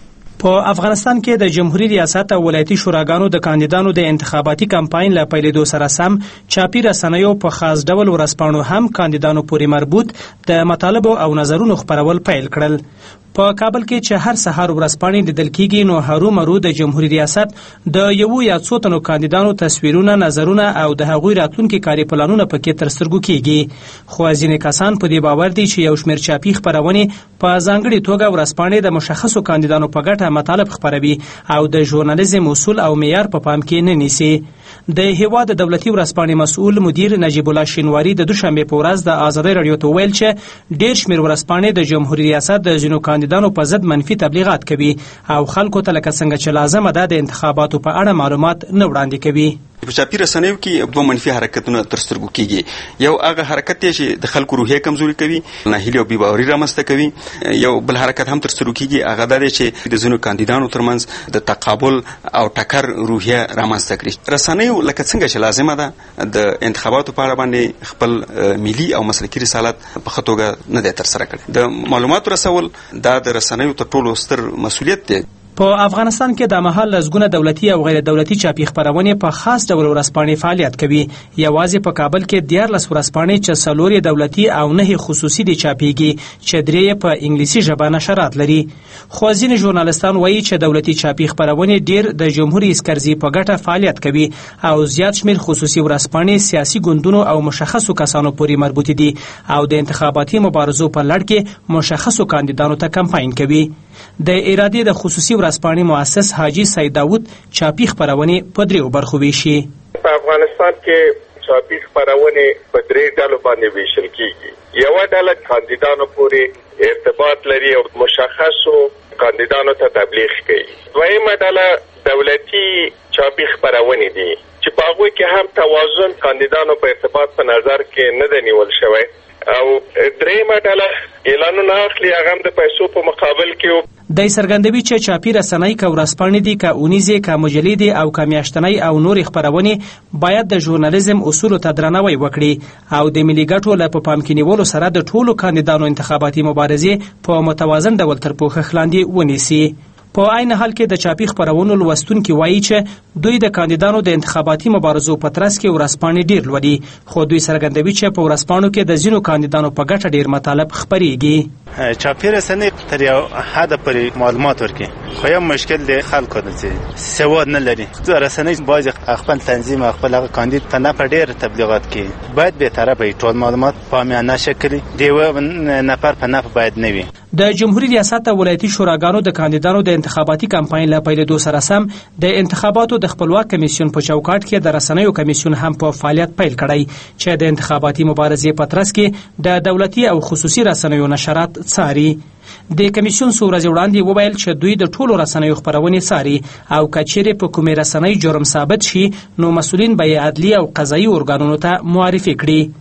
په افغانستان کې د جمهوریت ریاست او ولایتي شوراګانو د کاندیدانو د انتخاباتي کمپاین له پیلېدو سره سم چاپي رسنیو په خاص ډول ورځپاڼو هم کاندیدانو پورې مربوط د مطالبو او نظرونو خپرول پیل کړل. په کابل کې چې هر سهار ورځپاڼې لیدل کېږي، نو هرومرو د جمهوریت ریاست د یو یا څو تنو کاندیدانو تصویرونه، نظرونه او د هغوی راتلونکي کاري پلانونه پکې تر سترګو کېږي. خو ځینې کسان په دې باور دي چې یو شمېر چاپي خپرونې په ځانګړې توګه ورځپاڼې د مشخصو کاندیدانو په ګټه مطالب خپروي او د ژورنالیزم اصول او معیار په پام کې نه نیسي. د هیواد د دولتي ورځپاڼې مسؤل مدیر نجیب الله شینواری د دوشنبه په ورځ د ازادۍ راډیو ته ویل چې ډېر شمېر ورځپاڼې د جمهوریت ریاست د ځینو کاندیدانو په ضد منفي تبلیغات کوي او خلکو ته لکه څنګه چې لازمه ده د انتخاباتو په اړه معلومات نه وړاندې کوي. په چاپي رسنیو کې دوه منفي حرکتونه تر سترګو کېږي. یو هغه حرکت دی چې د خلکو روحیه کمزوري کوي، ناهیلي او بېباوري رامنځته کوي. یو بل حرکت هم تر سترګو کېږي، هغه دا دی چې د ځینو کاندیدانو ترمنځ د تقابل او ټکر روحیه رامنځته کړي. رسنیو لکه څنګه چې لازمه ده د انتخاباتو په اړه باندې خپل ملي او مسلکي رسالت په ښه توګه نه دی ترسره کړی. د معلوماتو رسول دا د رسنیو تر ټولو ستر مسؤلیت دی. په افغانستان کې د مهال لزګونه دولتي او غیر دولتي چاپي خبرونې په خاص ډول ورځپاڼې فعالیت کوي. یوازې په کابل کې 14 ورځپاڼې چې 4 دولتي او 9 خصوصي دي چاپيږي چې 3 په انګلیسي ژبه نشرات لري. خو ځینې ژورنالیستان وایي چې دولتي چاپي خبرونې ډېر د جمهوریت اسکرزي په ګټه فعالیت کوي او زیات شمېر خصوصي ورځپاڼې سیاسي ګوندونو او مشخصو کسانو پورې مربوط دي او د انتخاباتي مبارزو په لړ کې مشخصو کاندیدانو ته کمپاین کوي. د ارادې د خصوصي ورځپاڼې مؤسس حاجی سید داوود چاپي خبرونې په 3 برخو ویشي. په افغانستان کې چاپي خبرونې په 3 ډلو باندې ویشل کیږي. یو ډله کاندیدانو پورې ارتباط لري او مشخصو کاندیدانو ته تبلیغ کوي. دویمه ډله دولتي چاپي خبرونې دي چې په هغوی کې هم توازن کاندیدانو په ارتباط په نظر کې نه دی نیول شوی. او دریمه ډله اعلانونه اخلي، هغه هم د پیسو په مقابل کې. د څرګندوي چې چاپي رسنۍ که ورځپاڼې دي، که اونیزې، که مجلې دي او که میاشتنۍ او نورې خپرونې باید د ژورنالیزم اصولو ته درناوی وکړي او د ملي ګټو له په پام کې نیولو سره د ټولو کاندیدانو انتخاباتي مبارزې په متوازن ډول تر پوښښ لاندې ونیسي. په عین حال کې د چاپي خبرونو لوستونکي وایي چې دوی د کاندیدانو د انتخاباتي مبارزو په ترڅ کې ورځپاڼې ډېر لولي، خو دوی څرګندوي چې په ورځپاڼو کې د ځینو کاندیدانو په ګټه ډېر مطالب خپرېږي. چاپي رسنۍ تر یو حده پورې معلومات ورکوي، خو یو مشکل د خلکو دی چې سواد نه لري. رسنۍ باید خپل تنظیم او خپل کاندید په نفع ډېر تبلیغات کوي. باید بېطرفه وي، ټول معلومات په عامیانه شکل د یوه نفر په نفع باید نه وي. د جمهوریت ریاست او ولایتي شوراګانو د کاندیدانو د انتخاباتي کمپاین له پیلېدو سره سم د انتخاباتو د خپلواک کمیسیون په چوکاټ کې د رسنیو کمیسیون هم په فعالیت پیل کړی چې د انتخاباتي مبارزې په ترڅ کې د دولتي او خصوصي رسنیو نشرات څاري. د کمیسیون څو ورځې وړاندې وویل چې دوی د ټولو رسنیو خپرونې څاري او که چیرې په کومې رسنۍ جرم ثابت شي نو مسؤلین به یې عدلي او قضایي ارګانونو ته معرفي کړي.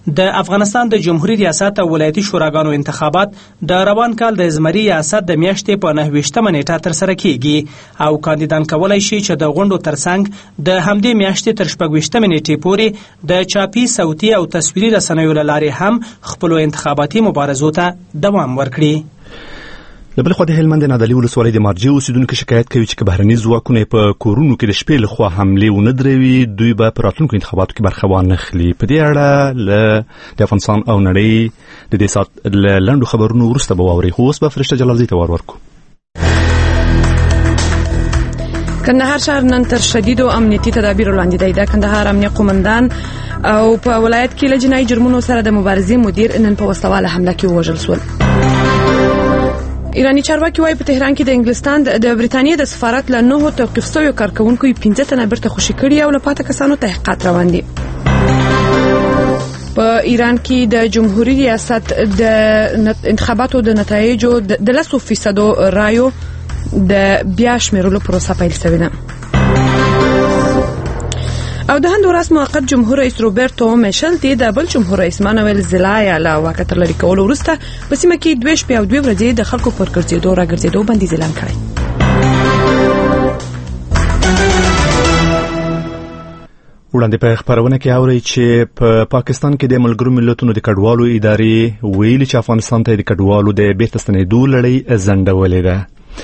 د افغانستان د جمهوریت ریاست او ولایتي شوراګانو انتخابات د روان کال د زمري ریاست د میاشتې په 29مه نیټه ترسره کیږي او کاندیدان کولی شي چې د غونډو ترڅنګ د همدې میاشتې تر 26مه نیټې پورې د چاپي صوتي او تصویري رسنیو له لارې هم خپلو انتخاباتي مبارزو ته دوام ورکړي. د بل خوا د هلمند نادعلي ولسوالۍ د مارجې اوسیدونکو شکایت کوي چې بهرني ځواکونه په کورونو کې د شپې لخوا حملې ونه دروي، دوی به په راتلونکو انتخاباتو کې برخه وانخلي. په دې اړه د افغانستان او نړۍ د دې ساعت له لنډو خبرونو وروسته به واورئ. خو اوس به فرشته جلالزي ته ورکو. کندهار شهر نن تر شدیدو امنیتي تدابیرو لاندې دی. د کندهار امنیه قومندان او په ولایت کې له جنایي جرمونو سره د مبارزې مدیر نن په وسلواله حمله کې ووژل شول. ایرانی چارواکي وايي په تهران کې د انګلستان د بریتانیا د سفارت له 9 توقیف شویو کارکونکو 15 تنه بیرته خوشي کړي او له پاته کسانو تحقیقات روان دي. په ایران کې د جمهوریت ریاست د انتخاباتو د نتایجو د 10% رایو د بیا شمیرلو پروسه پیل شوې ده. او د هندوراس موقت جمهور رئیس روبرتو میشلتی د بل جمهور رئیس مانویل زلایا له واکه ترلاري کولو وروسته په سیمه کې 2 شپې او 2 ورځې د خلکو پر ګرځېدو راګرځېدو بندیز اعلان کړی. وړاندې په خبرونه کې اوري چې په پاکستان کې د ملګرو ملتونو د کډوالو ادارې ویلي چې افغانستان ته د کډوالو د بیرته ستنېدو لړۍ ځنډولې ده.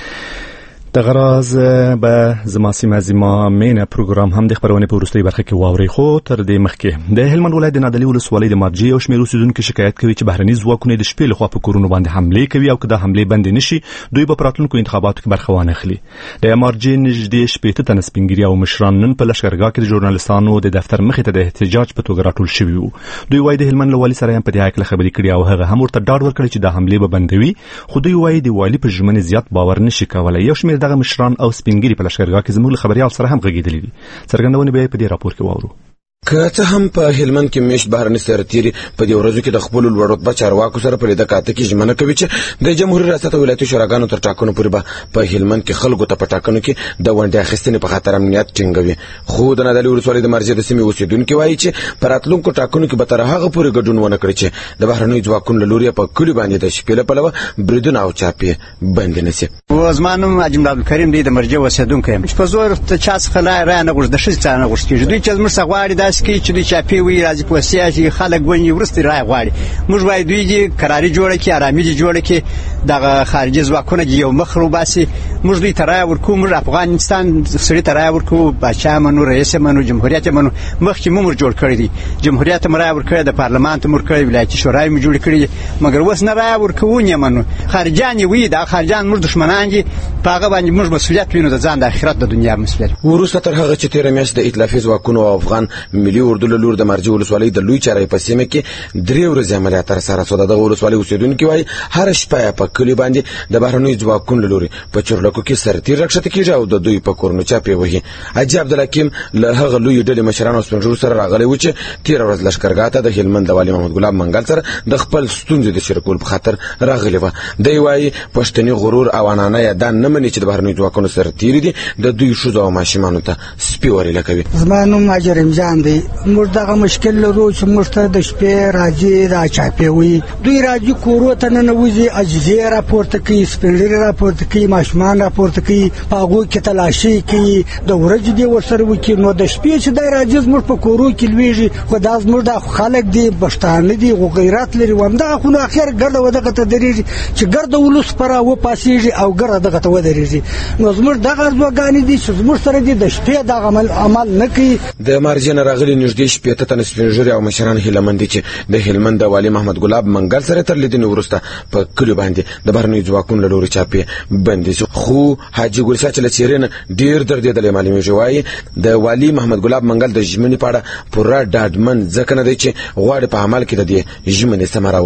د غراز به زما سیمه زما مینه پروګرام هم د خبرونه په وروستۍ برخه کې واوري. خو تر دې مخکې د هلمند ولایت د نادعلي ولسوالۍ د مارجې او شمېر اوسیدونکو شکایت کوي چې بهرني ځواکونه د شپې لخوا په کورونو باندې حملې کوي او که دا حملې بندې نشي دوی به په راتلونکو انتخاباتو کې برخه وانخلي. د مارجې نږدې 15 تنه سپینګیري او مشران نن په لښکرګاه کې د ژورنالستانو د دفتر مخې ته د احتجاج په توګه راټول شوي وو. دوی وايي د هلمند له والي سره هم په دې اړه خبرې کړې او هغه هم ورته ډاډ ورکړی چې دا حملې به بندوي. خو دوی وايي د والي په ژمنې زیات باور نشي کولای. یو شمېر دغه مشران او سپینګیري په لښکرګاه کې زموږ خبريال سره هم غږیدلې دي. څرګندونه به په دې راپور کې واورو. که څه هم په هلمند کې میش بهرني سرتیري په دې ورځو کې د خپل لوړ رتبه چارواکو سره په لیده کاته کې ژمنه کوي چې د جمهوریت ریاست او ولایتي شوراګانو تر ټاکنو پورې به په هلمند کې خلکو ته په ټاکنو کې د ونډې اخیستنې په خاطر امنیت ټینګوي. خو د نادعلي ولسوالۍ د مارجې د سیمې اوسیدونکو وایي چې په راتلونکو ټاکنو کې به تر هغه پورې ګډون ونه کړي چې د بهرنیو ځواکونو له لوري په کلي باندې د شپې له پلوه بریدونه او چاپې بند نه شي. زما نوم اجمل عبدالکریم دی، د مارجې اوسیدونکی یم. په زور ته چا څخه را نه غوښتل، د ښځې څخه نه غوښتل. دوی چې زموږ څخه غواړي داسې کوي چې دوی چاپې وي راځي په سیاسي خلک ونی ورسته رای غواړي. موږ وایي دوی دې قراري جوړه کړي، آرامي دې جوړه کړي، دغه خارجي ځواکونه دې یو مخ روباسي. موږ دوی ته رای ورکوو، موږ افغانستان سړي ته رای ورکوو، باچا منو، رئیس منو، جمهوریت منو. مخکې موږ جوړ کړی دی، جمهوریت مو رای ورکړی، د پارلمان ته مو ورکړی، ولایتي شورای مو جوړ کړی، مګر اوس نه رای ورکوو نه منو. خارجان وي، دا خارجان موږ دښمنان دي، په هغه باندې موږ مسؤلیت وینو، د ځان د آخرت د دنیا مسؤلیت. وروسته تر هغه چې تیر میاشت د ائتلافي ځواکونو او افغان ملي اردو له لوري د مارجې ولسوالۍ د لوی چارې په سیمه کې 3 ورځې عملیات ترسره شو. د ولسوالۍ اوسیدونکو وايي هر شپه په کلی باندې د بهرنیو ځواکونو له لوري په چورلکو کې سرتیر راکښته کیږي او د دوی په کورونو چاپې وهي. حاجي عبدالحکیم له هغه لوی ډلې مشرانو سپنجرو سره راغلی و چې تیر ورځ لښکرګاه ته د هلمند والي محمد ګلاب منګل سره د خپل ستونزې د شریکولو په خاطر راغلی و. دی وايي پښتني غرور او انانه دا نه مني چې د بهرنیو ځواکونو سرتیر دي د دوی ښځو او ماشومانو ته سپي ورېله کوي. زما نوم اجر امجان دی. موږ دغه مشکل لرو چې موږ ته د شپې راځي را چاپوي، دوی راځي کورو ته ننوځي، اجزیې راپورته کوي، سپینلري راپورته کوي، ماشومان راپورته کوي، په هغوی کې تلاشي کوي، د ورځې دې ورسره وکړي. نو د شپې چې دی راځي زموږ په کورو کې لویږي، خو دا زموږ د خلک دي، پښتانه دي، غیرت لري. همدغه خو نو اخر ګرده ودغه ته درېږي چې ګرده ولس پره وپاسېږي او ګرده دغه ته ودرېږي. نو زموږ دغه ارزوګانې دي چې زموږ سره دي د شپې دغه عمل نه کوي. د مارجې نه راغلي نږدې 15 تنه سپینږیري او مشران هیلمند دي چې د هلمند د والي محمد ګلاب منګل سره تر لیدنې وروسته په کلیو باندې د بهرنیو ځواکونو له لوري چاپې بندي شو. خو حاجي ګلشاه چې له څېرې نه ډېر دردېدلی معلومېږي، وایي د والي محمد ګلاب منګل د ژمنې په اړه پوره ډاډمن ځکه نه دی چې غواړي په عمل کې د دې ژمنې ثمره وویني.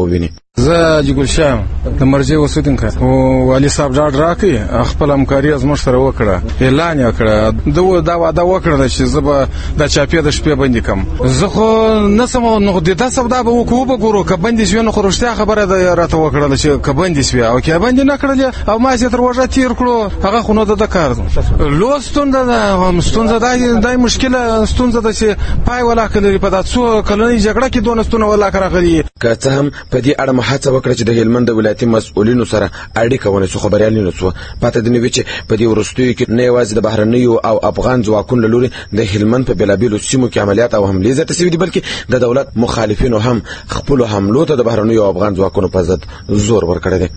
زه جګل شام د مرجې اوسیدونکو او والي صاحب ډاډ راکړي خپل همکاري از موږ سره وکړه اعلان یې کړ دا وعده وکړه چې زه به د چاپې د شپې بندي کوم زه خو نه سم نو د تاسو دا به وګورو که بندي شوی نو خو رښتیا خبره ده راته وکړه چې که بندي شوی او که بندي نه کړل او ما چې تر وژه تیر کړو هغه خو نو د کار لوستون دا ستونزه دا مشکله ستونزه ده چې پای ولا کړی په تاسو کلنۍ جګړه کې دونه ستونه ولا کړغلي که څه هم په دې اړه هڅه وکړه چې د هلمند د ولایتي مسؤلینو سره اړیکه ونیسو خبريالینو څو پاتې د نوې چې په دې ورستیو کې نه یوازې د بهرنیو او افغان ځواکونو لوري د هلمند په بلابلو سیمو کې عملیات او حملې زیاتې شوې دي بلکې د دولت مخالفینو هم خپل حملو ته د بهرنیو او افغان ځواکونو په ضد زور ورکړی دی.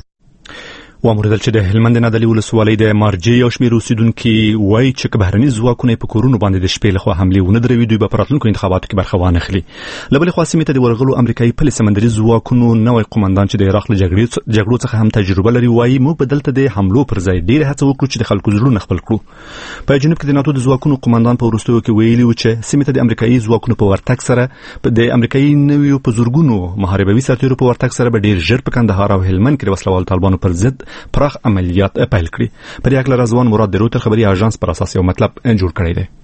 وامردل چې د هلمند نادلي ولسوالۍ د مارجې او شمېر اوسیدونکي وایي چې که بهرني ځواکونه په کورونو باندې د شپې لخوا حملې ونه دروي دوی به په راتلونکو انتخاباتو کې برخه وانه اخلي. له بلې خوا سیمې ته د ورغلو امریکایي پلي سمندري ځواکونو نوی قومندان چې د عراق له جګړو څخه هم تجربه لري وایي موږ به دلته د حملو پر ځای ډېره هڅه وکړو چې د خلکو زړونه خپل کړو. په جنوب کې د ناتو د ځواکونو قومندان په وروستیو کې ویلي و چې سیمې ته د امریکایي ځواکونو په ورتګ سره د امریکایي نویو په زورګونو محاربوي سرتیرو په ورتګ سره به ډېر ژر په کندهار او هلمند کې د وسلوالو طالبانو پر ضد پراخ عملیات پیل کړی. پر یو اړه رضوان مراد د روتر خبري اژانس پر اساس یو مطلب جوړ کړی دی.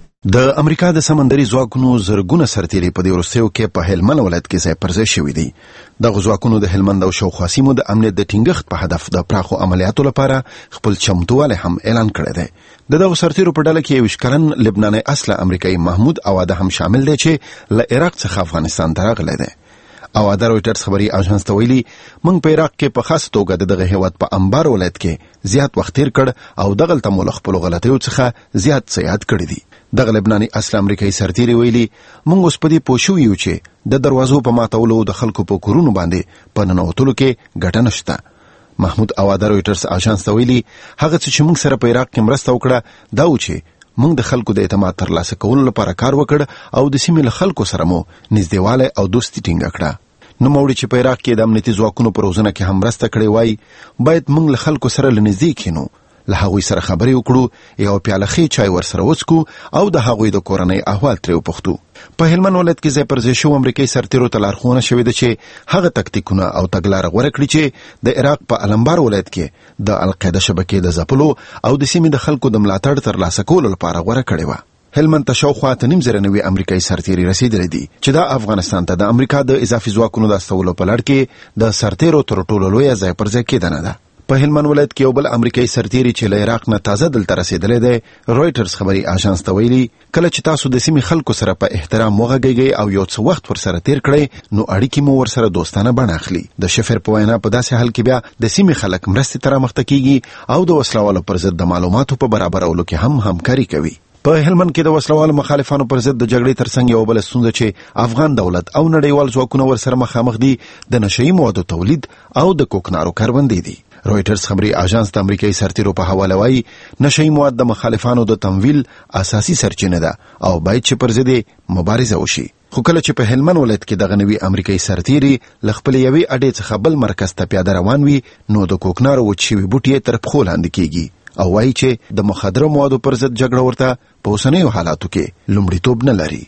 د امریکا د سمندري ځواکونو زرګونه سرتیري په دې ورستیو کې په هلمند ولایت کې ځای پر ځای شوي دي. د ځواکونو د هلمند او شاوخوا سیمو د امنیت د ټینګښت په هدف د پراخو عملیاتو لپاره خپل چمتووالی هم اعلان کړی دی. دغه سرتیرو په ډله کې یو شکرن لبناني اصله امریکایي محمود اواده هم شامل دی چې له عراق څخه افغانستان ته راغلی دی. او د رويټرز خبري اژانس ته ویلي موږ په عراق کې په خاص توګه دغه هیواد په انبار ولایت کې زیات وخت تیر کړ او دغه تمول خپل غلطیو څخه زیات سیاد کړی دي. دغه لبناني اصل امریکایي سرتیري ویلي موږ اوس په دې پوښیو یو چې د دروازو په ماتولو د خلکو په کورونو باندې په ننوتلو کې ګټه نشته. محمود اواده رويټرز اژانس ته ویلي هغه چې موږ سره په عراق کې مرسته وکړه دا و چې موږ د خلکو د اعتماد ترلاسه کولو لپاره کار وکړ او د سیمې له خلکو سره مو نږدېوالی او دوستي ټینګه کړه. نو موږ چې په عراق کې د امنیتي ځواکونو پر روزنه کې هم مرسته کړې وای باید موږ له خلکو سره لنږدې کینو له هغوی سره خبرې وکړو یو پیاله خې چای ورسره وڅکو او د هغوی د کورنۍ احوال ترې وپوښتو. په هلمند ولایت کې ځای پر ځای شو امریکایي سرتیرو ته لارښوونه شوې ده چې هغه تکتیکونه او تګلاره غوره کړي چې د عراق په الانبار ولایت کې د القاعده شبکې د ځپلو او د سیمې د خلکو د ملاتړ ترلاسه کولو لپاره غوره کړې وه. هلمند ته شاوخوا 9,000 امریکایي سرتیري رسیدلي دي چې دا افغانستان ته د امریکا د اضافي ځواکونو د استولو په لړ کې د سرتیرو تر ټولو لویه ځای پر ځای کېدنه ده. په هلمند ولایت کې یو بل امریکایي سرتیري چې له عراق نه تازه دلته رسیدلی دی رويټرز خبري اژانس ته ویلي کله چې تاسو د سیمې خلکو سره په احترام وغږیږئ او یو څه وخت ورسره تیر کړئ نو اړیکې مو ورسره دوستانه بڼه اخلي. د شفر په وینا په داسې حال کې بیا د سیمې خلک مرستې ته رامخته کیږي او د وسلوالو پر ضد د معلوماتو په برابرولو کې هم همکاري کوي. په هلمند کې د وسلوالو مخالفانو پر ضد د جګړې ترڅنګ یو بل ستونزه چې افغان دولت او نړیوال ځواکونه ورسره مخامخ دي د نشئی موادو تولید او د کوکنارو کاروبندي دي. رويټرز خبري اژانس د امریکایي سرتیرو په حواله وایي نشئی مواد د مخالفانو د تمویل اساسي سرچینه ده او باید چې پر ضد مبارزه وشي. خو کله چې په هلمند ولایت کې دغه نوي امریکایي سرتیري ل خپل یوې اډې څخه بل مرکز ته پیاده روان وي نو د کوکنارو وچوي بوټي تر پخو لاندې کیږي او وایي چې د مخدره موادو پر ضد جګړه ورته په اوسنیو حالاتو کې لومړیتوب نه لري.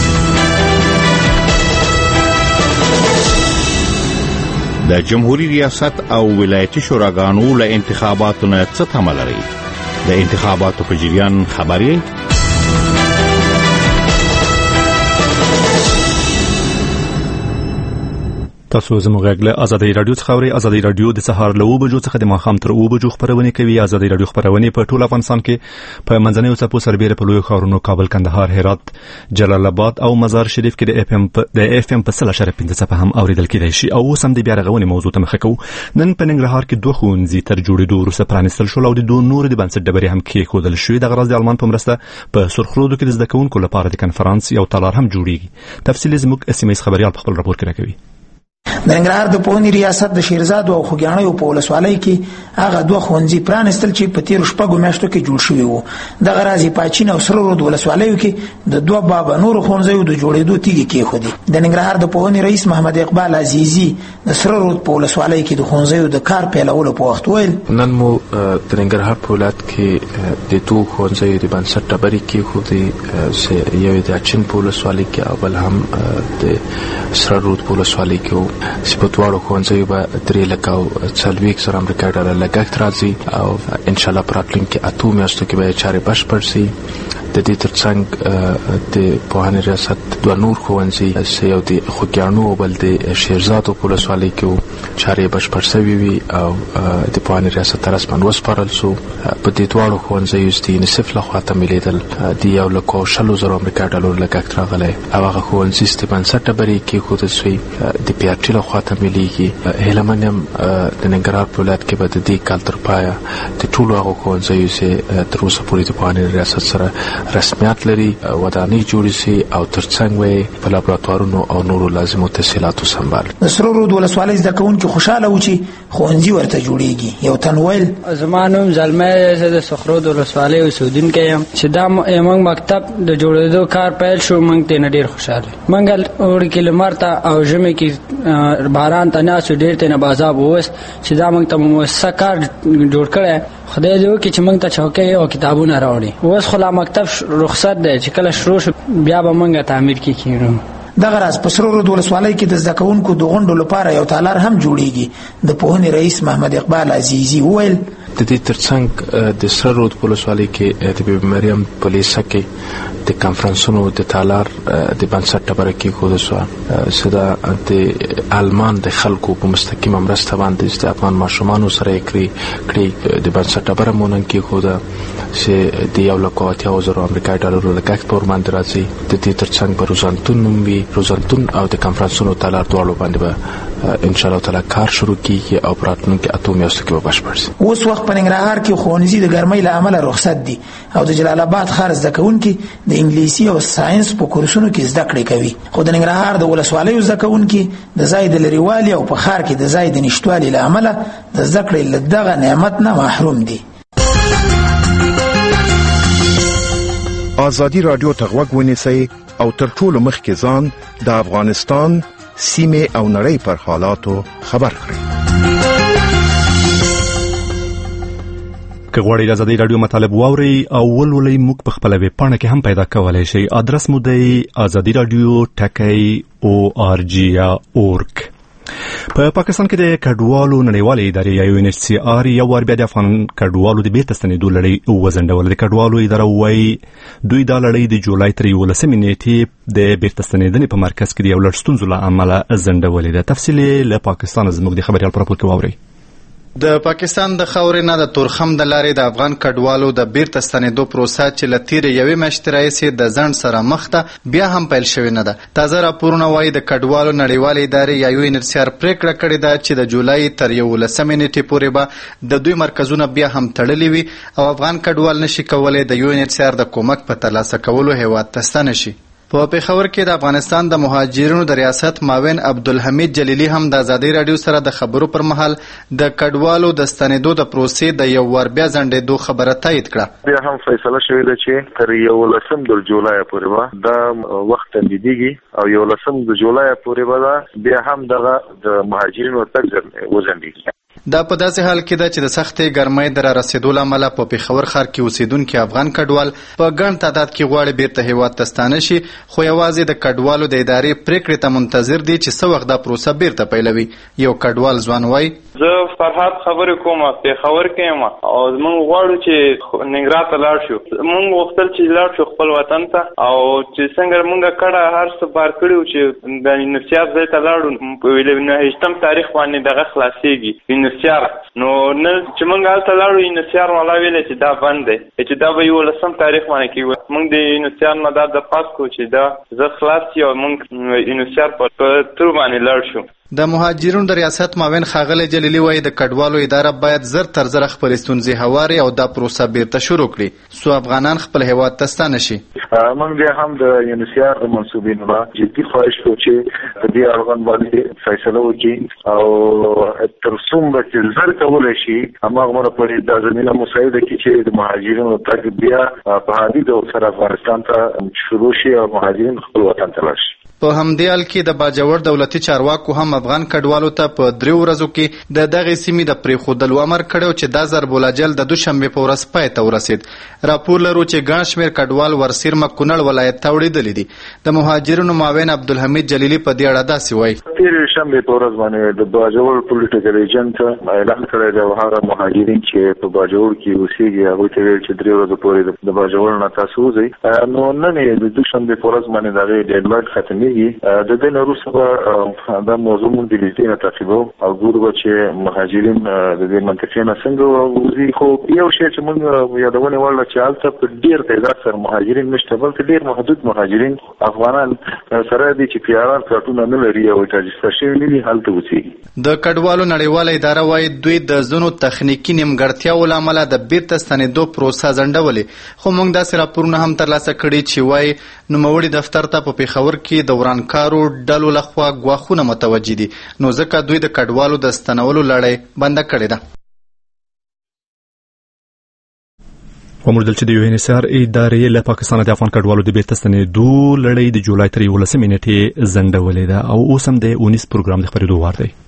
د جمهوریت ریاست او ولایتي شوراګانو له انتخاباتو نه څه تمه لري؟ د انتخاباتو په جریان خبري تاسو زموږ غږ ازادي رادیو څخه اورئ. ازادي رادیو د سهار له 9 بجو څخه د ماښام تر 9 بجو خبرونه کوي. ازادي رادیو خبرونه په ټول افغانستان کې په منځنیو څپو سربېره په لوی ښارونو کابل، کندهار، هرات، جلال آباد او مزار شریف کې د اف ام په 0.5 څپه هم اوریدل کېدای شي. او سم د بیا رغونې موضوع ته مخه کوو. نن په ننګرهار کې 2 ښوونځي تر جوړېدو وروسته پرانیستل شول او د 2 نور د بنسټ ډبرې هم کېښودل شوې. د غرض د آلمان په مرسته په سرخرودو کې د زده کوونکو لپاره د کنفرانس یو تالار هم جوړیږي. تفصیل زموږ SMS خبريال په خپل راپور کې راکوي. د ننګرهار د پوهنې ریاست د شیرزاد او خوګیاڼیو په ولسوالۍ کې هغه 2 ښوونځي پرانیستل چې په تیر شپږو میاشتو کې جوړ شوي وو. دغه راز پاچین او سره رود ولسوالیو کې د 2 بابا نور ښوونځیو د جوړېدو تیږې کېښودې. د ننګرهار د پوهنې رئیس محمد اقبال عزیزي د سره رود په ولسوالۍ کې د ښوونځیو د کار پیلولو په وخت ویل نن مو د ننګرهار په ولایت کې د 2 ښوونځیو د بنسټ ډبرې کېښودې، یو د اچین په ولسوالۍ کې او بل هم د سره رود په ولسوالۍ کې. چې په دواړو ښوونځیو به 3,40,000 امریکایي ډالر لګښت راځي او ان شاء الله په راتلونکي 8 میاشتو کې به چارې بشپړ شي. د دې ترڅنګ د پوهنې ریاست دوه نور ښوونځي یو د خوږیاڼو او بل د شیرزاد په ولسوالۍ کې چارې بشپړ شوي وي او د پوهنې ریاست ته رسما وسپارل شو. په دې دواړو ښوونځیو چې د یونیسف لخوا تمویلېدل د 1,100,000 امریکایي ډالرو لګښت راغلی او هغه ښوونځي چې د بنسټ ډبرې کېښودل شوي د پی آر ټي لخوا تمویلېږي. هیله من یم د ننګرهار په ولایت کې به د دې کال تر پایه د ټولو هغو ښوونځیو چې تر اوسه پورې د پوهنې ریاست سره رسمیت لري ودانۍ جوړې شي او ترڅنګ وي په لابراتوارونو او نورو لازمو تسهیلاتو سنبال. د سرو رود ولسوالۍ زده کوونکي خوشاله و چې ښوونځي ورته جوړیږي. یو تن ویل زما نوم زلمی د سخرود ولسوالۍ اوسېدونکی یم چې دا موږ مکتب د جوړېدو کار پیل شو موږ ترې ډېر خوشحاله موږ اوړي کې لمر ته او ژمي کې باران ته ناست ډېر ترې بازاب ووست چې دا موږ ته مؤسسه کار جوړ کړی. خدای دې وکړي چې موږ ته چوکۍ او کتابونه راوړي. اوس خو لا مکتب رخصت دی چې کله شروع شو بیا به موږ تعمیر کې کېږو. دغه راز په سرو رود ولسوالۍ کې د زده کوونکو د غونډو لپاره یو تالار هم جوړیږي. د پوهنې رئیس محمد اقبال عزیزي وویل د دې ترڅنګ د سره رود په ولسوالۍ کې د بیبي مریم په لیسه کې د کانفرنسونو د تالار د بنسټ ډبره کېښودل شوه چې دا د آلمان د خلکو په مستقیمه مرسته باندې د افغان ماشومانو سره یې کړي د بنسټ ډبره مو نن کېښوده چې د 1,80,000 امریکایي ډالرو لګښت په ورباندې راځي. د دې ترڅنګ به روزنتون نوم وي. روزنتون او د کانفرنسونو تالار دواړو باندې به ان شاء الله تعالی کار شروع کیږي او په راتلونکي 8 میاشتو کې به بشپړ شي. اوس وخت په ننګرهار کې ښوونځي د ګرمۍ له امله رخصت دي او د جلال آباد ښار زده کوونکي د انګلیسي او ساينس په کورسونو کې زده کړې کوي. خو د ننګرهار د ولسوالیو زده کوونکي د ځای د لرېوالي او په ښار کې د ځای د نشتوالي له امله د زده کړې له دغه نعمت نه محروم دي. ازادي رادیو ته غوږ ونیسئ او تر ټولو مخکې ځان د افغانستان سیمه او نړۍ پر حالاتو خبر کړئ. که غواړئ د ازادي رادیو مطالب واورئ او ولولئ موږ په خپله ویب پاڼه کې هم پیدا کولی شئ. ادرس مو دی azadiradio.org. په پاکستان کې د کډوالو نړیوالې ادارې یا UNHCR یو وار بیا د افغان کډوالو د بیرته ستنېدو لړۍ وځنډوله. د کډوالو اداره وایي دوی دا لړۍ د جولای تر 11 نیټې د بیرته ستنېدنې په مرکز کې د یو لړ ستونزو له امله ځنډولې ده. تفصیل له پاکستان زموږ د خبریال په راپور کې واورئ. د پاکستان د خاورې نه د تورخم د لارې د افغان کډوالو د بیرته ستنېدو پروسه چې له تېرې یوې میاشتې راهیسې د ځنډ سره مخ ده بیا هم پیل شوې نه ده. تازه راپورونه وایي د کډوالو نړیوالې ادارې یا UNHCR پریکړه کړې ده چې د جولای تر 11 نیټې پورې به د دوی مرکزونه بیا هم تړلي وي او افغان کډوال نشي کولی د UNHCR د کومک په ترلاسه کولو هیواد ته ستانه شي. په پېښور کې د افغانستان د مهاجرینو د ریاست معاون عبدالحمید جلیلی هم د ازادي رادیو سره د خبرو پر مهال د کډوالو د ستنېدو د پروسې د یو وار بیا ځنډېدو خبره تایید کړه. بیا هم فیصله شوې ده چې تر 11 د جولای پورې به دا وخت تمدیدېږي او 11 د جولای پورې به بیا هم دغه د مهاجرینو تګ وځنډېږي. دا په داسې حال کې ده چې د سختې ګرمۍ د رارسېدو له امله په پېښور ښار کې اوسېدونکي افغان کډوال په ګڼ تعداد کې غواړي بیرته هیواد ته ستانه شي، خو یوازې د کډوالو د ادارې پریکړې ته منتظر دي چې څه وخت دا پروسه بیرته پیلوي. یو کډوال ځوان وایي زه فرحات خبرې کوم پېښور کې یم او موږ غواړو چې ننګرهار ته لاړ شو. موږ غوښتل چې لاړ شو خپل وطن ته او چې څنګه موږ کډه هر څه بار کړو چې د نفسیات ځای ته لاړو په 9 تاریخ باندې دغه خلاصېږي نفسیار نو نه چې موږ هلته لاړو نفسیار والا ویلې چې دا بند دی چې دا به 11 تاریخ باندې کېږي. موږ د نفسیار نه دا د پاس کو چې دا زه خلاص شي او موږ نفسیار په تر باندې لاړ شو. د مهاجرینو د ریاست معاون ښاغلی جلیلي وایي د کډوالو اداره باید زر تر زره خپلې ستونزې هوارې او دا پروسه بیرته شروع کړي څو افغانان خپل هیواد ته ستانه شي. موږ بیا هم د UNHCR د منصوبینو نه جدي خواهش کوو چې د دې اړوند باندې فیصله وکړي او تر څومره چې زر کولی شي هماغومره پورې دا زمینه مساعده کړي چې د مهاجرینو تګ بیا په عادي ډول سره افغانستان ته شروع شي او مهاجرین خپل وطن ته لاړ شي. په همدې حال کې د باجوړ دولتي چارواکو هم افغان کډوالو ته په 3 ورځو کې د دغه سیمې د پریښودلو امر کړی چې دا ضرب الاجل د دوشنبه په ورځ پای ته ورسید. راپور لرو چې ګڼ شمېر کډوال ورسیرمه کونړ ولایت ته وړېدلي دي. د مهاجرینو معاون عبدالحمید جلیلي په دې اړه داسې وایي: تېرې شنبې په ورځ باندې د باجوړ پولیټیکل ایجنټ اعلان کړی دی او هغه مهاجرین چې په باجوړ کې اوسېږي هغوی ته ویل چې 3 ورځې پورې د باجوړ نه تاسو وځئ. نو نن یې د دوشنبې په ورځ باندې د هغې ډیډلاین ختمېږي. د دې نه وروسته به دا موضوع مونږ د لیدې نه تعقیبوو او ګورو به چې مهاجرین د دې منطقې نه څنګه وځي. خو یو شی چې مونږ یادونې وړ ده چې هلته په ډېر تعداد سره مهاجرین نشته، بلکې ډېر محدود مهاجرین افغانان سره دي چې پیاران کارتونه نه لري او راجستر شوي نه دي، هلته اوسېږي. د کډوالو نړیواله اداره وایي دوی د ځینو تخنیکي نیمګړتیاوو له امله د بیرته ستنېدو پروسه ځنډولې. خو موږ داسې راپورونه هم ترلاسه کړي چې وایي نوموړي دفتر ته په پېښور کې د ورانکارو ډلو لخوا ګواښونه متوجه دي، نو ځکه دوی د کډوالو د ستنولو لړۍ بنده کړې ده. وموندل چې د UNHCR ادارې له پاکستان د افغان کډوالو د بیرته ستنېدو لړۍ د جولای تر 11 نیټې ځنډولې ده او اوس هم د 19 پروګرام د خپرېدو وار دی.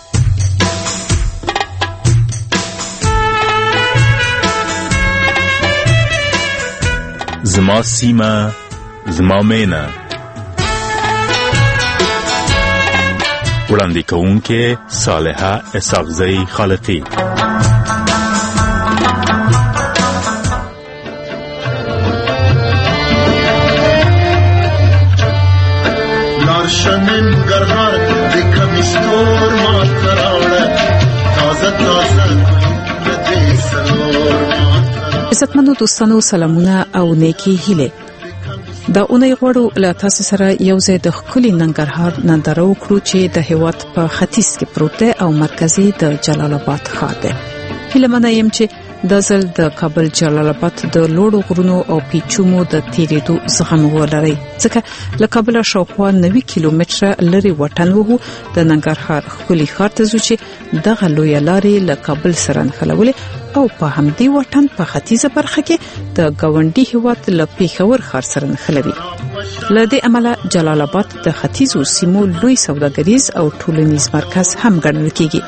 زما سیمه زما مینه وړاندې کوونکې صالحه اسحاقزی خالقی. لارشنن گرهار دکم استور مات کراوڑه تازه تازه ندی سلور مات. عزتمنو دوستانو سلامونه او نیکی هیله. دا اونۍ غوړو له تاسو سره یو ځای د ښکلي ننګرهار ننداره وکړو چې د هیواد په ختیځ کې پروت دی او مرکزي د جلال آباد ښار دی. هیله منه یم چې د ځل د کابل جلال آباد د لوړو غرونو او پیچومو د تیریدو زغم ولري، ځکه له کابل شاوخوا 90 کیلومتره لري وطن وو د ننګرهار ښکلي ښار ته ځو چې دغه لوی لارې له کابل سره نښلولې او په همدې وطن په ختیځه برخه کې د گاونډي هیواد له پېښور ښار سره نښلوي. له دې امله جلال آباد د ختیځو سیمو لوی سوداګریز او ټولنیز مرکز هم ګڼل کېږي.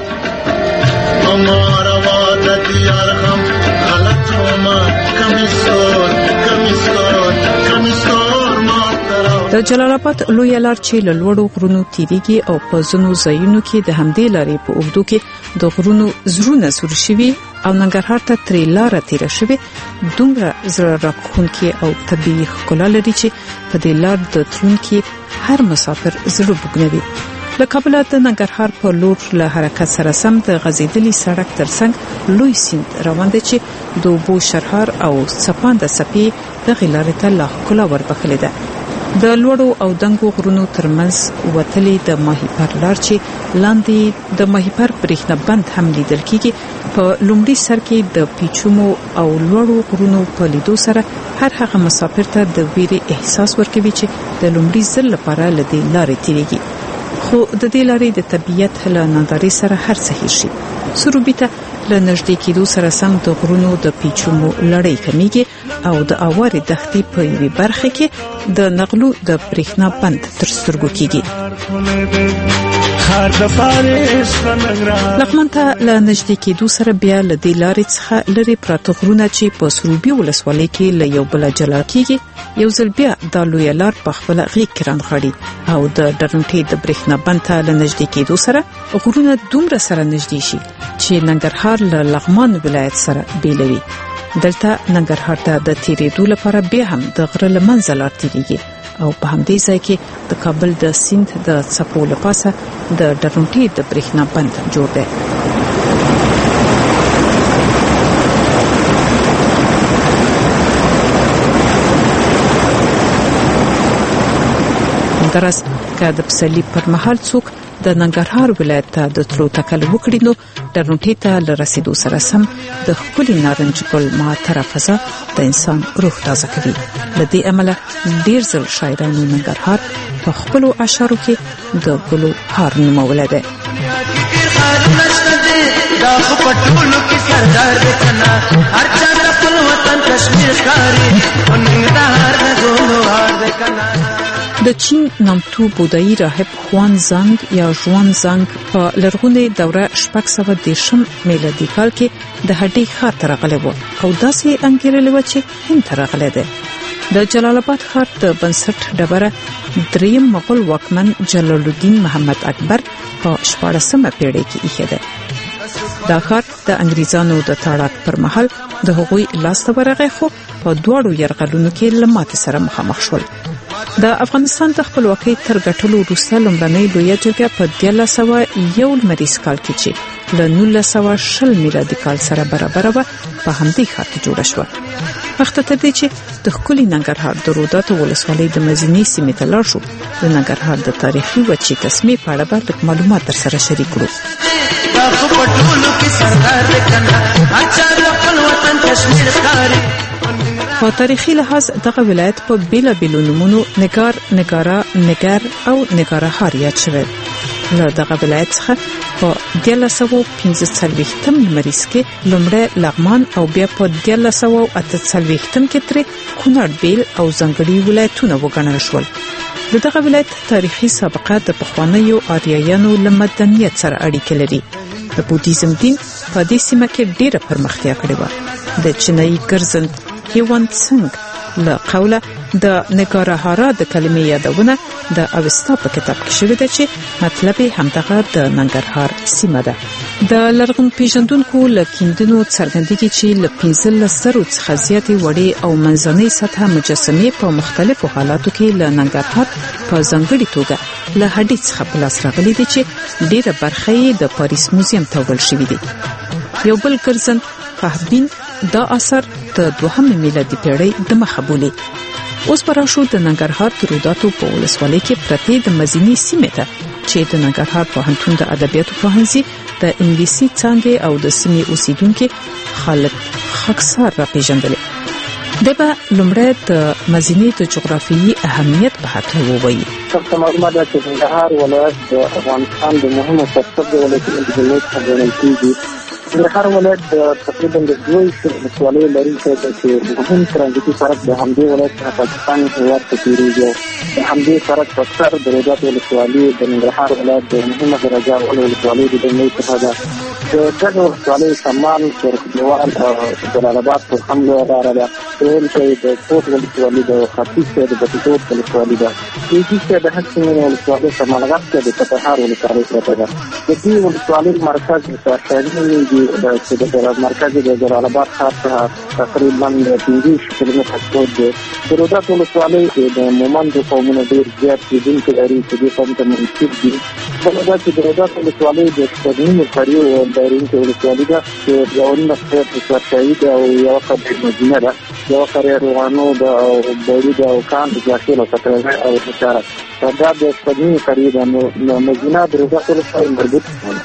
د جلال آباد لوی لار چې له لوړو غرونو تیریږي او په ځینو ځایونو کې د همدې لارې په اوږدو کې د غرونو زرونه سور شوي او ننګرهار ته ترې لاره تیره شوې، دومره زړه راښکونکې او طبیعي ښکلا لري چې په دې لار د تلونکي هر مسافر زړه بوږنوي. له کابل د ننګرهار په لور له حرکت سره سم د غزیدلي سړک ترڅنګ لوی سیند روان دی چې د اوبو شرهار او څپانده څپې د غلارې ته لا ښکلا وربخلې ده. د لوړو او دنګو غرونو ترمنځ وتلې د ماهیپر لار چې لاندې د ماهیپر برېښنا بند هم لیدل کېږي، په لومړي سر کې د پیچومو او لوړو غرونو په لیدو سره هر هغه مسافر ته د ویرې احساس ورکوي چې د لومړي ځل لپاره له دې لارې تیریږي. خو د دې لارې د طبیعت له نندارې سره هر څه هېر شي. سروبي ته له نږدې کېدو سره سم د غرونو د پیچومو لړۍ کمیږي او د اوارې دښتې په یوې برخه کې د نغلو د برېښنا بند تر سترګو کېږي. لغمان ته له نږدې کېدو سره بیا له دې لارې څخه لري پراته غرونه چې په سروبي ولسوالۍ کې له یو بل جلا کېږي. یو ځل بیا د لوی لار په خپل غیږ کې رانغاړي او د ډرنټې د برېښنا بند ته له نږدې کېدو سره غرونه دومره سره نږدې شي چې ننګرهار له لغمان ولایت سره بیلوي. دلته ننګرهار ته د تیریدو لپاره بیا هم د غره له منځه لار تیریږي او په همدې ځای کې د کابل د سیند د څپو له پاسه د ډرنټې د برېښنا بند جوړ دی. همدارس که د پسرلي پر مهال څوک د ننګرهار ولایت ته د تلو تکل وکړي نو ډرنټې ته له رسیدو سره سم د ښکلي نارنج ګل معطره فضا د انسان روح تازه کوي. له دې امله ډېر ځل شاعرانو ننګرهار په خپلو اشعارو کې د ګلو هار نومولی دی. دا خو پټولو کې سردار دی کنه، هر چا د خپل وطن کشمیر ښکاري، په ننګرهار د ګلو هار دی کنه. د چین نامتو بودایی راهب خوان زانګ یا ژوان زانګ په لرغونې دوره 610 میلادي کال کې د هډې ښار ته راغلی و او داسې انګیرل و چې هند ته راغلی دی. د جلال آباد ښار د بنسټ ډبره دریم مغول واکمن جلال الدین محمد اکبر په 14مه پیړۍ کې ایښی دی. دا ښار د انګریزانو د تاړاک پر مهال د هغوی لاس ته ورغی خو په دواړو یرغلونو کې له ماتې سره مخامخ شول. د افغانستان د خپلواکۍ تر ګټلو وروسته لومړنۍ لویه جرګه په 1901 لمریز کال کې چې له 1920 میلادي کال سره برابر و په همدې ښار کې جوړه شوه. وخت تر دې چې د ښکلي ننګرهار د روداتو ولسوالۍ د مزینې سیمې ته لاړ شو، د ننګرهار د تاریخي وچې تسمې په اړه به لږ معلومات در سره شریک کړو. په تاریخي لحاظ دغه ولایت په بیلابیلو نومونو نگار، نگارا، نگر او نگارهار یاد شوی. له دغه ولایت څخه په 1945 لمریز کې لومړی لغمان او بیا په 1948 کې ترې کونړ، بیل او ځانګړي ولایتونه وګڼل شول. د دغه ولایت تاریخي سابقه د پخوانیو آریایانو له مدنیت سره اړیکه لري. د بودیزم دین په دې سیمه کې ډېره پرمختیا کړې وه. د چینایي ګرځند هیوان څنګ له قوله د نگارهارا د کلمې یادونه د اوستا په کتاب کې شوې ده چې مطلب یې همدغه د ننګرهار سیمه ده. د لرغون پیژندونکو له کیندنو څرګندېږي چې له 15,000 څخه زیاتې وړې او منځنۍ سطحه مجسمې په مختلفو حالاتو کې له ننګرهار په ځانګړې توګه له هډې څخه په لاس راغلي دي چې ډېره برخه یې د پاریس موزیم ته وړل شوي دي. یو بل ګرځند فهبین دا اثر د 2مه میلادي پیړۍ د مخه بولي. اوس پراشو د ننګرهار د روداتو په ولسوالۍ کې پرتې د مزینې سیمې ته چې د ننګرهار پوهنتون د ادبیاتو پوهنځي د انګلیسي څانګې او د سیمې اوسیدونکو خالد خاکسار را پیژندل. دغه لومړی د مزینې د جغرافیایي اهمیت په اړه ووایي. څه معلومات ده چې ننګرهار ولایت د افغانستان د مهمو سرحدي ولایتونو د څخه ګڼل کېږي. ننګرهار ولایت تقریبا د 2 ولسوالۍ لرونکی دی چې مهم ترانزیتي سړک د همدې ولایت څخه پاکستان هېواد ته تېرېږي. د همدې سړک په سر د روداتو ولسوالي د ننګرهار ولایت د مهمه درجه اول ولسوالۍ د دنیای څخه ده. د دغه ولسوالۍ شمال شرقدیوال جلال آباد پر هم لاره ده. ویلکی د کوټ ولسوالي د ختیځ د بټي کوټ ولسوالي ده. لویدیځ د هسکینې ولسوالۍ شمالغرب کې د کندهار ولسوالۍ پرته ده. د دې ولسوالۍ مرکز شاهین د مرکز د جلال آباد ښار څخه تقریبا 15 کیلومتره کوټ دی. د روداتو ولسوالۍ د مومندو قومونو ډېر زیات اوسېدونکي لري چې دې قوم ته منسوب دي. بله دا چې د روداتو ولسوالۍ د شپږنیمو قریو لرونکې ولسوالي ده چې 19 سرشاهي ده او یوه قبر مدینه ده، یوه قریه روغانو ده او بوړي ده او کان داخل او کترغه او حشارت. دا د شپږنیمو قریو ده. نو مدینه د روداتو ولسوالۍ مربوط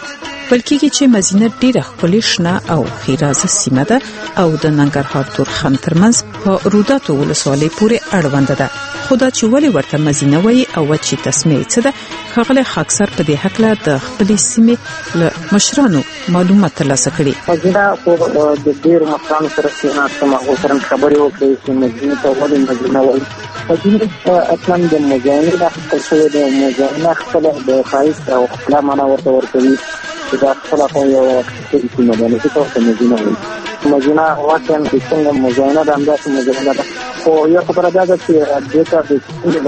بلکې چې مزینه ډیره ښکلې شنه او ښېرازه سیمه ده او د ننګرهار تورخم ترمنځ په روداتو ولسوالۍ پورې اړونده ده. خو دا چې ولې ورته مزینه وایي او وچې تسمې څه ده، ښاغلی خاکسار په دې هکله د خپلې سیمې له مشرانو معلومات ترلاسه کړي. مزینه خو د ډېرو مشرانو سره کېناستم، هغوی سره خبرې وکړې چې مزینې ته ولې مزینه وایي. مزینه اصلا د مزاینې نه اخیستل شوې ده. مزاینه خپله د ښایست او ښکلا معنا ورته ورکوي چې دا خپله خو یوه ښکلې سیمه ده، نو ځکه ورته مزینه وایي. مزینه واقعا چې څنګه مزاینه ده همداسې مزینه ده. خو یو خبره دا ده چې دې ته د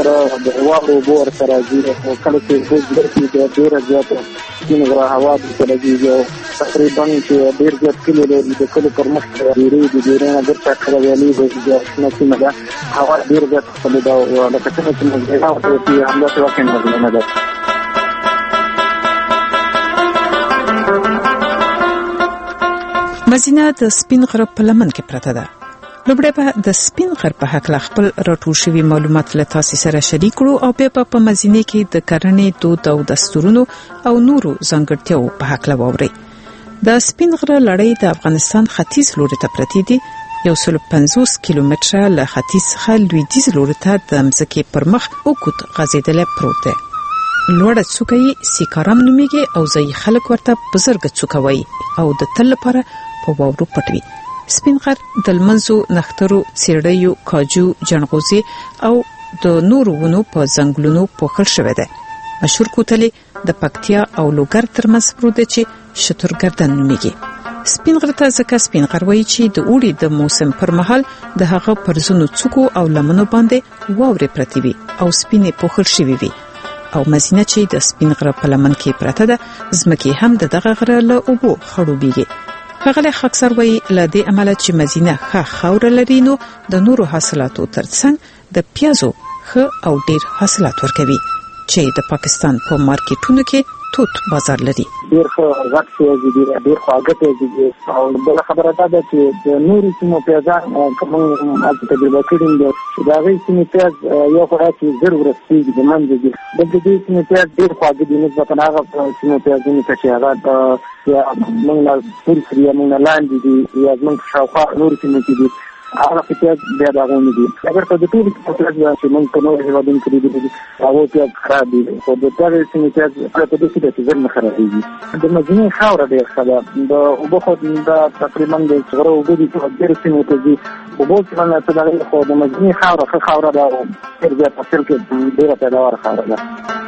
د هوا د اوبو ورته راځي. خو کله چې اوبه زیات وي د ډېره زیاته سپین غره هوا دلته لګېږي او تقریبا چې ډېر زیات کلي لري. د کلو پر مخ ډېرې د ډېرې نه بېرته کله ویالې د شنه سیمه ده. هوا ډېر زیات ښکلې ده او لکه څنګه چې مزینه ورته وایي همداسې واقعا مزینه ده. مزینه د سپین غره په لمن کې پرته ده. لومړی به د سپین غر په هکله خپل راټول شوي معلومات له تاسې سره شریک کړو او بیا په مزینې کې د کرنې دود او دستورونو او نورو ځانګړتیاو په هکله واورئ. د سپین غره لړۍ د افغانستان ختیځ لوري ته پرتې دي. 150 کیلومتره له ختیځ څخه لویدیځ لوري ته د مځکې پر مخ اوږد غځېدلی پروت دی. لوړه څوکه یې سیکارام نومیږي او ځایي خلک ورته بزرګه څوکه وایي او د تل لپاره په واورو پټ وي. سپین غر د لمنځو، نښترو، څېړیو، کاجو، جنغوزي او د نورو ونو په ځنګلونو پوښل شوې ده. مشهور کوتلې د پکتیا او لوګر ترمنځ پروت دي چې شترګردن نوميږي. سپین غر ته ځکه سپین غر وایي چې د اوړي د موسم پر مهال د هغه پر زونو څوکو او لمنو باندې واورې پرتې وي او سپینې پوښل شوې وي. او مزینه چې د سپین غر په لمن کې پرته ده ځمکې هم د دغه غره له اوبو خړوبېږي. ښاغلی خاکسار وایي له دې امله چې مزینه ښه خاوره لري نو د نورو حاصلاتو ترڅنګ د پیازو ښه او ډیر حاصلات ورکوي چې د پاکستان په مارکیټونو کې توت بازار لري. ډیر ښه غټ پیاز دي، ډیر خواږه پیاز دي او بل خبره ده چې د نورو سیمو پیازان کوم از تجربه کړم چې دا غي سیمې پیاز یو خورا چې زر ورسېږي د منځ دي. د دې سیمې پیاز ډیر خواږه دي نسبت هغه سیمو پیازونو ته چې هغه یا موږ نه پوری کړی موږ نه لاندې دي یا موږ شاوخوا نور سیمو کې دي هغه پیاز بیا دا غونډې دي. اگر په دې ټول کې پیاز چې موږ په نور هیوادونو کې دي هغه پیاز خراب دي خو د دغه سیمې پیاز په دې کې چې زر نه خرابېږي. د مدینه خاور ډېر ښه ده د اوبه خو د تقریبا د غره اوبه دي چې ډېر سیمو ته دي اوبه چې نه څه دغه خو د مدینه خاور ښه خاور ده او ډېر زیات حاصل کې ډېره پیداوار خاور ده.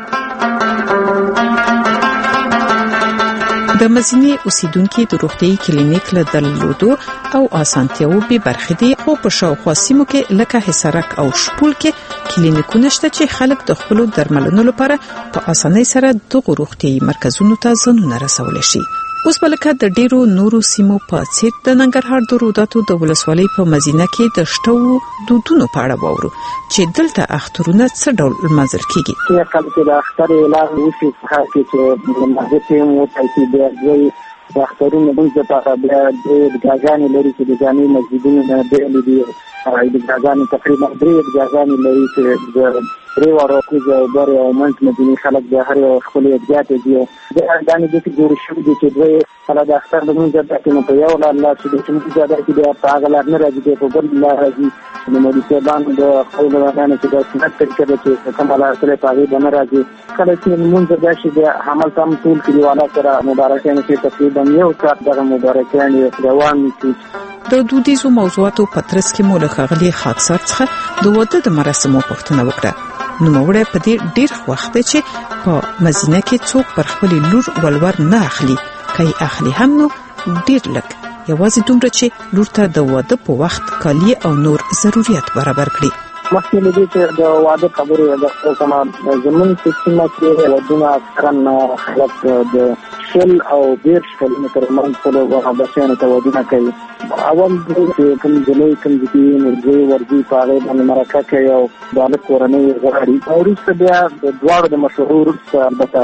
د مزینې اوسیدونکو د روغتي کلینیک له درلودو او اسانتیاو به برخې دي خو په شاوخوا سیمو کې لکه حصارک او شپول کې کلینیکونه شته چې خلک د خپل درملنو لپاره په اسانۍ سره د روغتي مرکزونو ته ځانونه رسول شي. اوس بلکې د ډیرو نورو سیمو په څیر د ننګرهار د روداتو د ولسوالۍ په مزینه کې د شټو دودونو په اړه وورو چې دلته اخترونه څه ډول منځل کیږي. چې کله چې د اختر اعلان وشي چې د مازیګر مو تایید دی د اخترونو د لپاره بیا د غاګانی لري چې د ځاني مسجدونو نه بیل دي د غاګانی تقریبا 3 غاګانی لري چې د ریوارو کې د بره او منځ مدینه خلک د هر خپل ځات دي د غاګانی د جوړ شوی دي چې دوی کله د اختر د منځ د کې نو په یو الله چې د موږ زیاده کې د پاغلار نه راځي په بل الله راځي د مولوی باندې د خپل غاګانی چې د سنت طریقې د کومه سره پاغي باندې راځي کله چې موږ د شي د عمل تام ټول کلیواله سره مبارکانه کې تقریبا یو ساعت دغه مبارکانه روان دي. د دودیزو موضوعاتو پترس کې مولخ غلي خاصات څخه د واده د مراسمو پښتنه وکړه. نو موږ په دې ډیر وخت چې په مزینه کې څوک پر خپل لور ولور نه اخلي کوي اخلي هم نو ډیر لک یوازې دومره چې لور ته د واده په وخت کالی او نور ضرورت برابر کړي. مخکې لدې چې د واده خبرې د کومه زمون سیستم کې ودونه اکثرا خلک د شل او 20 کلمې منځ په لور بچیانو ته ودونه کوي. اول چې کوم ځلې کوم دي مرګي ورځي په اړه باندې مرکه کوي او د کورنۍ غړي او وروسته بیا د دوړو د مشهور البته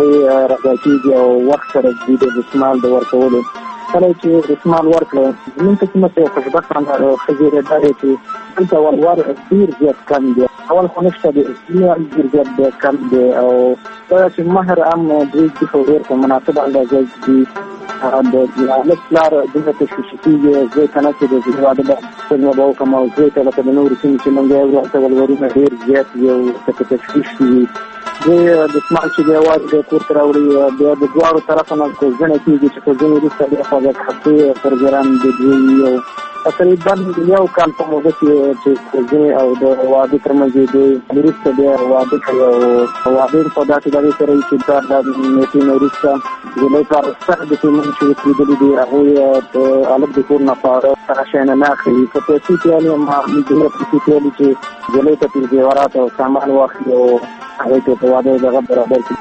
راځي او وخت سره د استعمال د ورکولو کله چې استعمال ورکړو زمونږ ته کومه خوشبخت خزیره داري چې دلته ولور ډیر زیات کم دي. اول خو نشته د استعمال ډیر زیات کم دي او دا چې مہر عام دوی چې ډیر په مناسب اندازه دي د لپاره د تشخیصي ځای کنه چې د واده د څنګه به کوم او ځای ته د نور چې موږ یو ورته ولورونه ډیر زیات یو تشخیصي د اسماعیل چې د واده د کور تر اوري بیا د دوارو طرفونو کوزنه کیږي چې کوزنه وروسته د خواږه خطي پروګرام د دوی یو تقریبا یو کال په موده کې چې کوزنه او د واده ترمنځ د وروسته د واده کوي او واده په داسې ډول سره چې د میټین وروسته د لپاره سره د کوم چې د دې هغه په الګ د کور نه پاره ترشنه نه اخلي په تاسو کې ما د دې په کې چې د لپاره د دیوارات او سامان واخلي او هغه ته په واده دغه برابر کړي.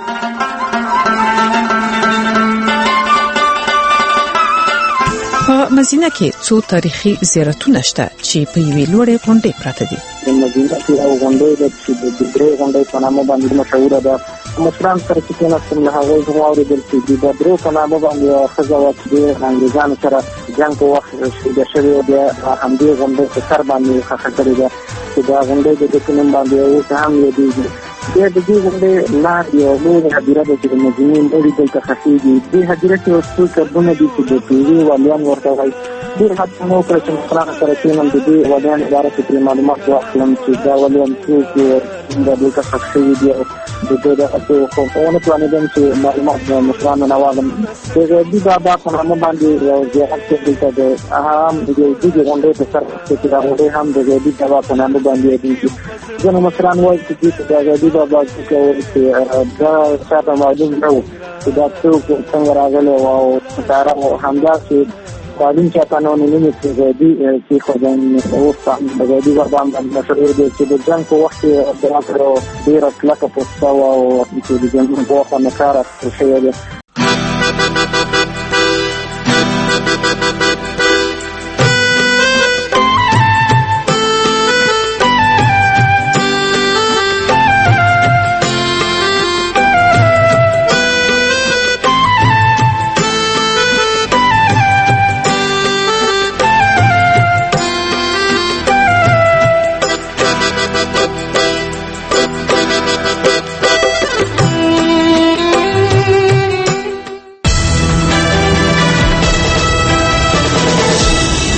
په مزینه کې څو تاریخي زیارتونه شته چې په یوې لوړې غونډې پراته دي. د مدینه کې یو غونډې د درې غونډې په نامه باندې مشهوره ده. مشران سره چې کېناستم له هغوی هم واورېدل چې د درې په نامه باندې ښځه وه چې د انګریزانو سره جنګ په وخت شهیده شوې بیا همدې غونډې په سر باندې ښخه کړې ده چې دا غونډې د دې نوم باندې اوس هم یادېږي. بیا د دې غونډې لاندې یو لویه هدیره ده چې د مدینې مړي دلته ښخېږي. دې هدیره کې یو څو قبرونه دي چې د پیري ولیان ورته وایي. ډېر هڅه مې وکړه چې مسلمانانو سره کېنم د دې ولیانو باره کې پرې معلومات واخلم چې دا ولیان څوک دلته ښخ شوي دي او د خو پلانېدم چې معلومات د مشرانو نه واخلم د غیبي بابا په نامه باندې یو زیارت چې دلته د هم د دې غونډې په سر کې دا غونډې هم د غیبي بابا په نامه باندې دي ځینې مشران وایي چې د غیبي بابا چې دا څه معلوم نه و چې دا څنګه راغلی او سره همداسې تعلیم چې قانون نه میږي چې خو ځان او څنګه د دې بابا باندې مشهور دي چې د جنگ په وخت کې د راکړو ډیر کلکه پوسټ او چې د جنگ په وخت نه کار شوی دی.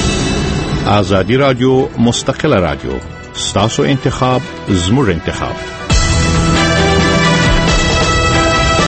آزادی رادیو مستقل رادیو ستاسو انتخاب زموږ انتخاب.